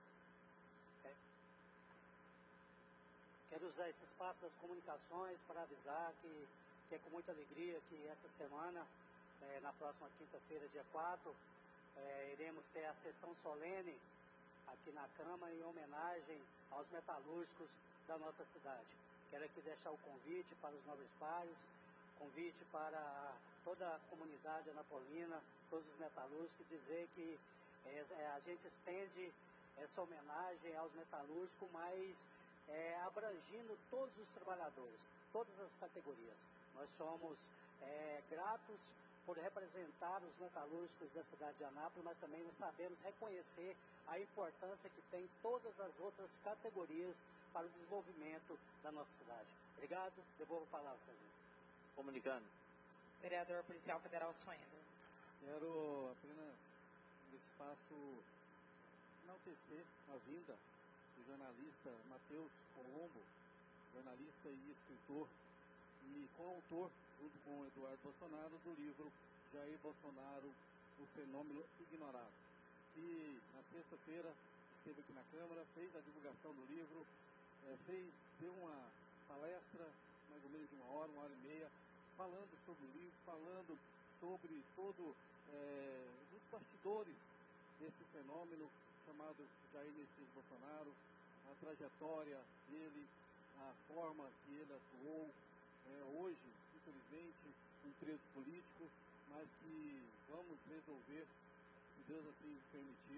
Quero usar esse espaço das comunicações para avisar que é com muita alegria que esta semana, na próxima quinta-feira, dia 4, iremos ter a sessão solene aqui na Câmara em homenagem aos metalúrgicos da nossa cidade. Quero aqui deixar o convite para os nobres pares, convite para toda a comunidade anapolina, todos os metalúrgicos, dizer que a gente estende essa homenagem aos metalúrgicos, mas abrangindo todos os trabalhadores, todas as categorias. Nós somos gratos por representar os metalúrgicos da cidade de Anápolis, mas também nós sabemos reconhecer a importância que tem todas as outras categorias para o desenvolvimento da nossa cidade. Obrigado. Devolvo a palavra, presidente. Comunicando. Vereador Policial Federal Swender. Quero apenas, nesse espaço, enaltecer a vinda do jornalista Matheus Colombo, jornalista e escritor, e coautor, junto com o Eduardo Bolsonaro, do livro Jair Bolsonaro, o Fenômeno Ignorado. E na sexta-feira esteve aqui na Câmara, fez a divulgação do livro, deu uma palestra, mais ou menos de uma hora e meia, falando sobre o livro, falando sobre todo os bastidores desse fenômeno chamado Jair Messias Bolsonaro, a trajetória dele, a forma que ele atuou, hoje, infelizmente, um preso político, mas que vamos resolver, se Deus assim permitir,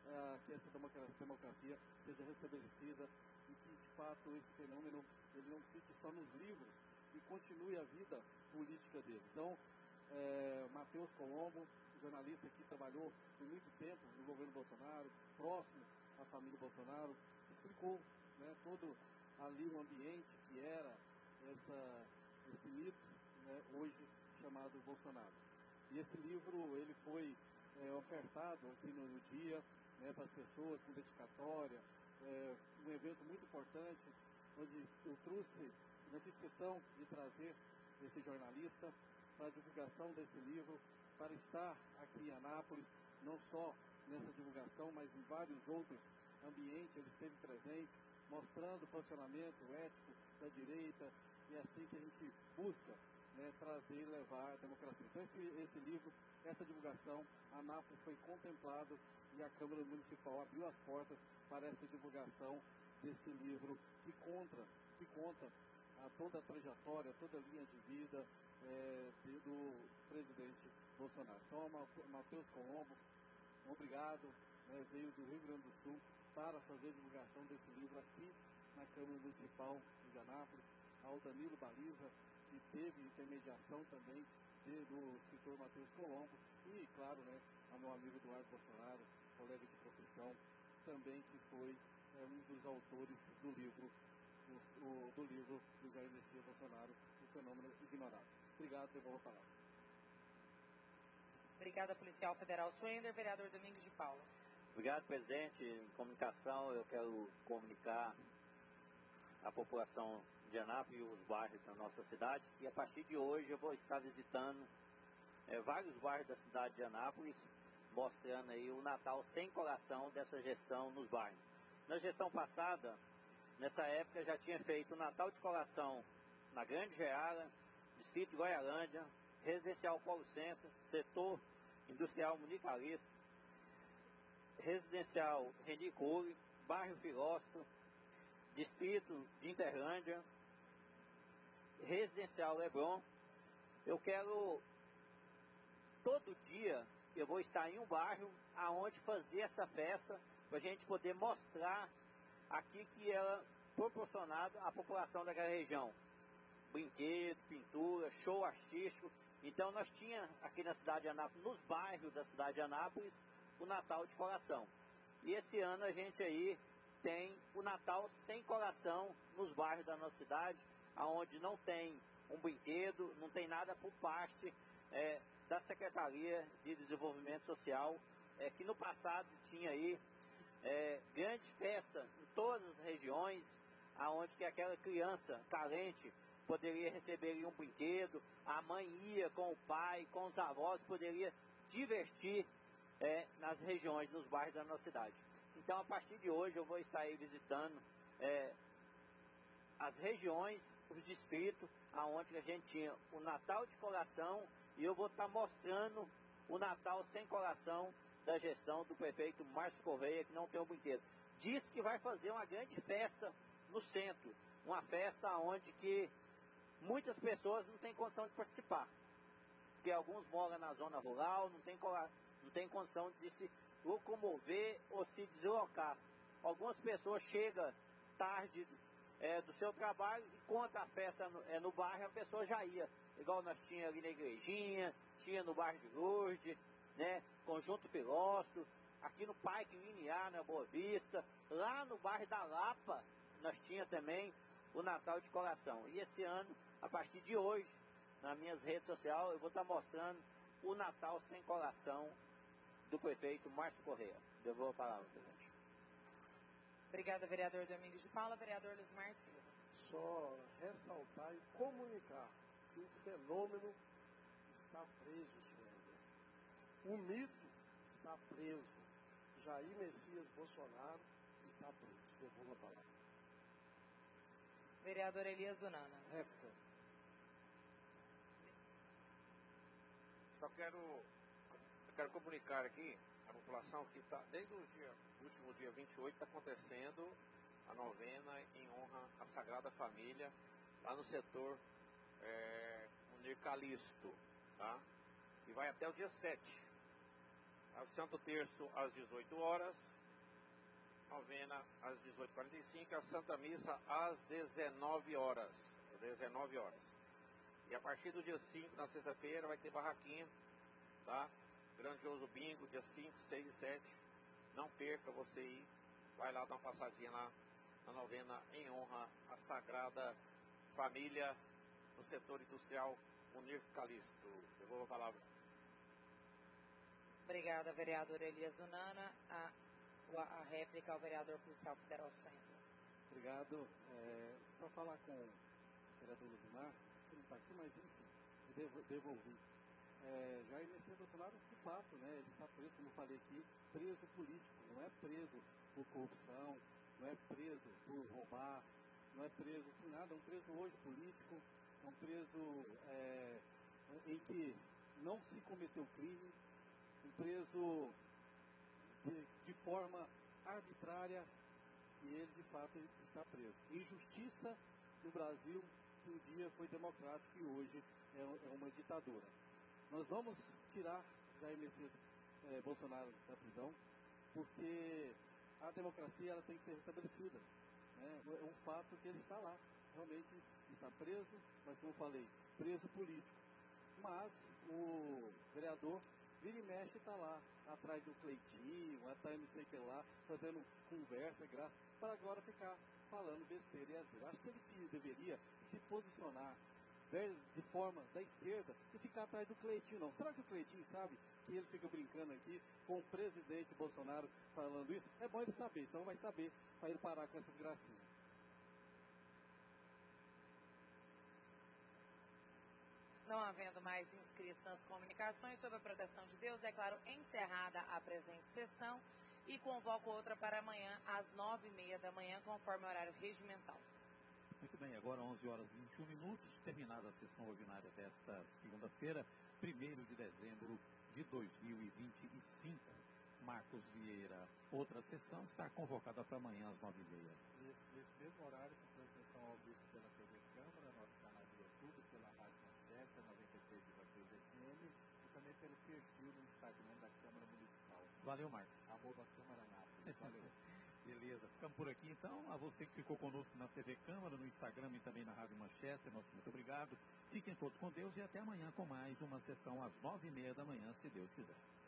que essa democracia seja restabelecida e que, de fato, esse fenômeno ele não fique só nos livros e continue a vida política dele. Então, Matheus Colombo, jornalista que trabalhou por muito tempo no governo Bolsonaro, próximo à família Bolsonaro, explicou, né, todo ali o ambiente que era esse mito, né, hoje chamado Bolsonaro. E esse livro ele foi ofertado aqui no dia, né, para as pessoas com dedicatória, um evento muito importante, onde eu não fiz questão de trazer esse jornalista para a divulgação desse livro, para estar aqui em Anápolis, não só nessa divulgação, mas em vários outros ambientes ele esteve presente, mostrando o posicionamento ético da direita, e é assim que a gente busca, né, trazer e levar a democracia. Então esse livro, essa divulgação, Anápolis foi contemplado e a Câmara Municipal abriu as portas para essa divulgação desse livro que conta toda a trajetória, toda a linha de vida do presidente Bolsonaro. Então, Matheus Colombo, obrigado, né, veio do Rio Grande do Sul para fazer a divulgação desse livro aqui na Câmara Municipal de Anápolis, ao Danilo Baliza, que teve intermediação também do escritor Matheus Colombo, e, claro, né, ao meu amigo Eduardo Bolsonaro, colega de profissão, também que foi um dos autores do livro do Jair Messias Bolsonaro, O Fenômeno Ignorado. Obrigado, devolvo a palavra. Obrigada, policial federal Swender. Vereador Domingos de Paula. Obrigado, presidente. Em comunicação, eu quero comunicar à população de Anápolis e os bairros da nossa cidade que a partir de hoje eu vou estar visitando vários bairros da cidade de Anápolis, mostrando aí o Natal sem colação dessa gestão nos bairros. Na gestão passada, nessa época, já tinha feito o Natal de colação na Grande Geara, Distrito de Goialândia, Residencial Polo Centro, Setor Industrial Municipalista, Residencial Reni Cury, Bairro Filósofo, Distrito de Interlândia, Residencial Leblon. Eu quero, todo dia, eu vou estar em um bairro aonde fazer essa festa, para a gente poder mostrar aqui que ela proporcionado à população daquela região. Brinquedo, pintura, show artístico. Então nós tínhamos aqui na cidade de Anápolis, nos bairros da cidade de Anápolis, o Natal de colação. E esse ano a gente aí tem o Natal sem colação nos bairros da nossa cidade, onde não tem um brinquedo, não tem nada por parte da Secretaria de Desenvolvimento Social, que no passado tinha aí grande festa em todas as regiões, aonde que aquela criança carente poderia receber um brinquedo, a mãe ia com o pai, com os avós, poderia divertir nas regiões, nos bairros da nossa cidade. Então, a partir de hoje, eu vou estar aí visitando as regiões, os distritos, aonde a gente tinha o Natal de colação, e eu vou estar mostrando o Natal sem colação da gestão do prefeito Márcio Correia, que não tem um brinquedo. Diz que vai fazer uma grande festa no centro, uma festa onde que muitas pessoas não têm condição de participar, porque alguns moram na zona rural, não tem condição de se locomover ou se deslocar. Algumas pessoas chegam tarde do seu trabalho e quando a festa no bairro, a pessoa já ia, igual nós tínhamos ali na Igrejinha, tinha no bairro de Lourdes, né, Conjunto Filósofo, aqui no Parque Linear, na Boa Vista, lá no bairro da Lapa, nós tínhamos também o Natal de colação. E esse ano, a partir de hoje, nas minhas redes sociais, eu vou estar mostrando o Natal sem colação do prefeito Márcio Correia. Devolvo a palavra, presidente. Obrigada, vereador Domingos de Paula. Vereador Lismar Silva. Só ressaltar e comunicar que o fenômeno está preso, senhor. O mito está preso. Jair Messias Bolsonaro está preso. Devolvo a palavra. Vereador Elias Dunana. Réplica. Só quero comunicar aqui a população que está, desde o último dia 28, está acontecendo a novena em honra à Sagrada Família, lá no setor Munir Calixto, tá? E vai até o dia 7. O Santo Terço às 18 horas, novena às 18h45, a Santa Missa às 19 horas. 19 horas. E a partir do dia 5, na sexta-feira, vai ter barraquinha, tá? Grandioso bingo, dia 5, 6 e 7. Não perca você ir. Vai lá dar uma passadinha lá na novena em honra à Sagrada Família do setor industrial Munir Calixto. Devolvo a palavra. Obrigada, vereador Elias Unana. A réplica ao vereador policial federal Centro. Obrigado. Só falar com o vereador Luzimar, que não está aqui, mas enfim, devolvi. Jair Messias Bolsonaro, de fato, né, ele está preso, como eu falei aqui, preso político, não é preso por corrupção, não é preso por roubar, não é preso por nada, é um preso hoje político, é um preso em que não se cometeu crime, um preso de forma arbitrária, e ele de fato está preso. Injustiça no Brasil, que um dia foi democrático e hoje é uma ditadura. Nós vamos tirar Jair Messias Bolsonaro da prisão, porque a democracia ela tem que ser restabelecida. Né? É um fato que ele está lá, realmente está preso, mas como eu falei, preso político. Mas o vereador vira e mexe está lá, atrás do Cleitinho, atrás não sei o que lá, fazendo conversa, graça, para agora ficar falando besteira e asneira. Acho que ele deveria se posicionar de forma da esquerda e ficar atrás do Cleitinho, não. Será que o Cleitinho sabe que ele fica brincando aqui com o presidente Bolsonaro falando isso? É bom ele saber, então vai saber para ele parar com essas gracinhas. Não havendo mais inscritos nas comunicações sobre a proteção de Deus, declaro encerrada a presente sessão e convoco outra para amanhã às 9h30 da manhã, conforme o horário regimental. Muito bem, agora 11 horas e 21 minutos, terminada a sessão ordinária desta segunda-feira, 1º de dezembro de 2025. Marcos Vieira, outra sessão, está convocada para amanhã às 9h30. Nesse mesmo horário, com transmissão ao vivo pela TV Câmara, nosso canal do YouTube, pela Rádio Manchester, 93,3 FM, e também pelo perfil no Instagram da Câmara Municipal. Valeu, Marcos. @Câmara Anápolis. Valeu. Beleza, ficamos por aqui então. A você que ficou conosco na TV Câmara, no Instagram e também na Rádio Manchester, nosso muito obrigado. Fiquem todos com Deus e até amanhã com mais uma sessão às 9h30 da manhã, se Deus quiser.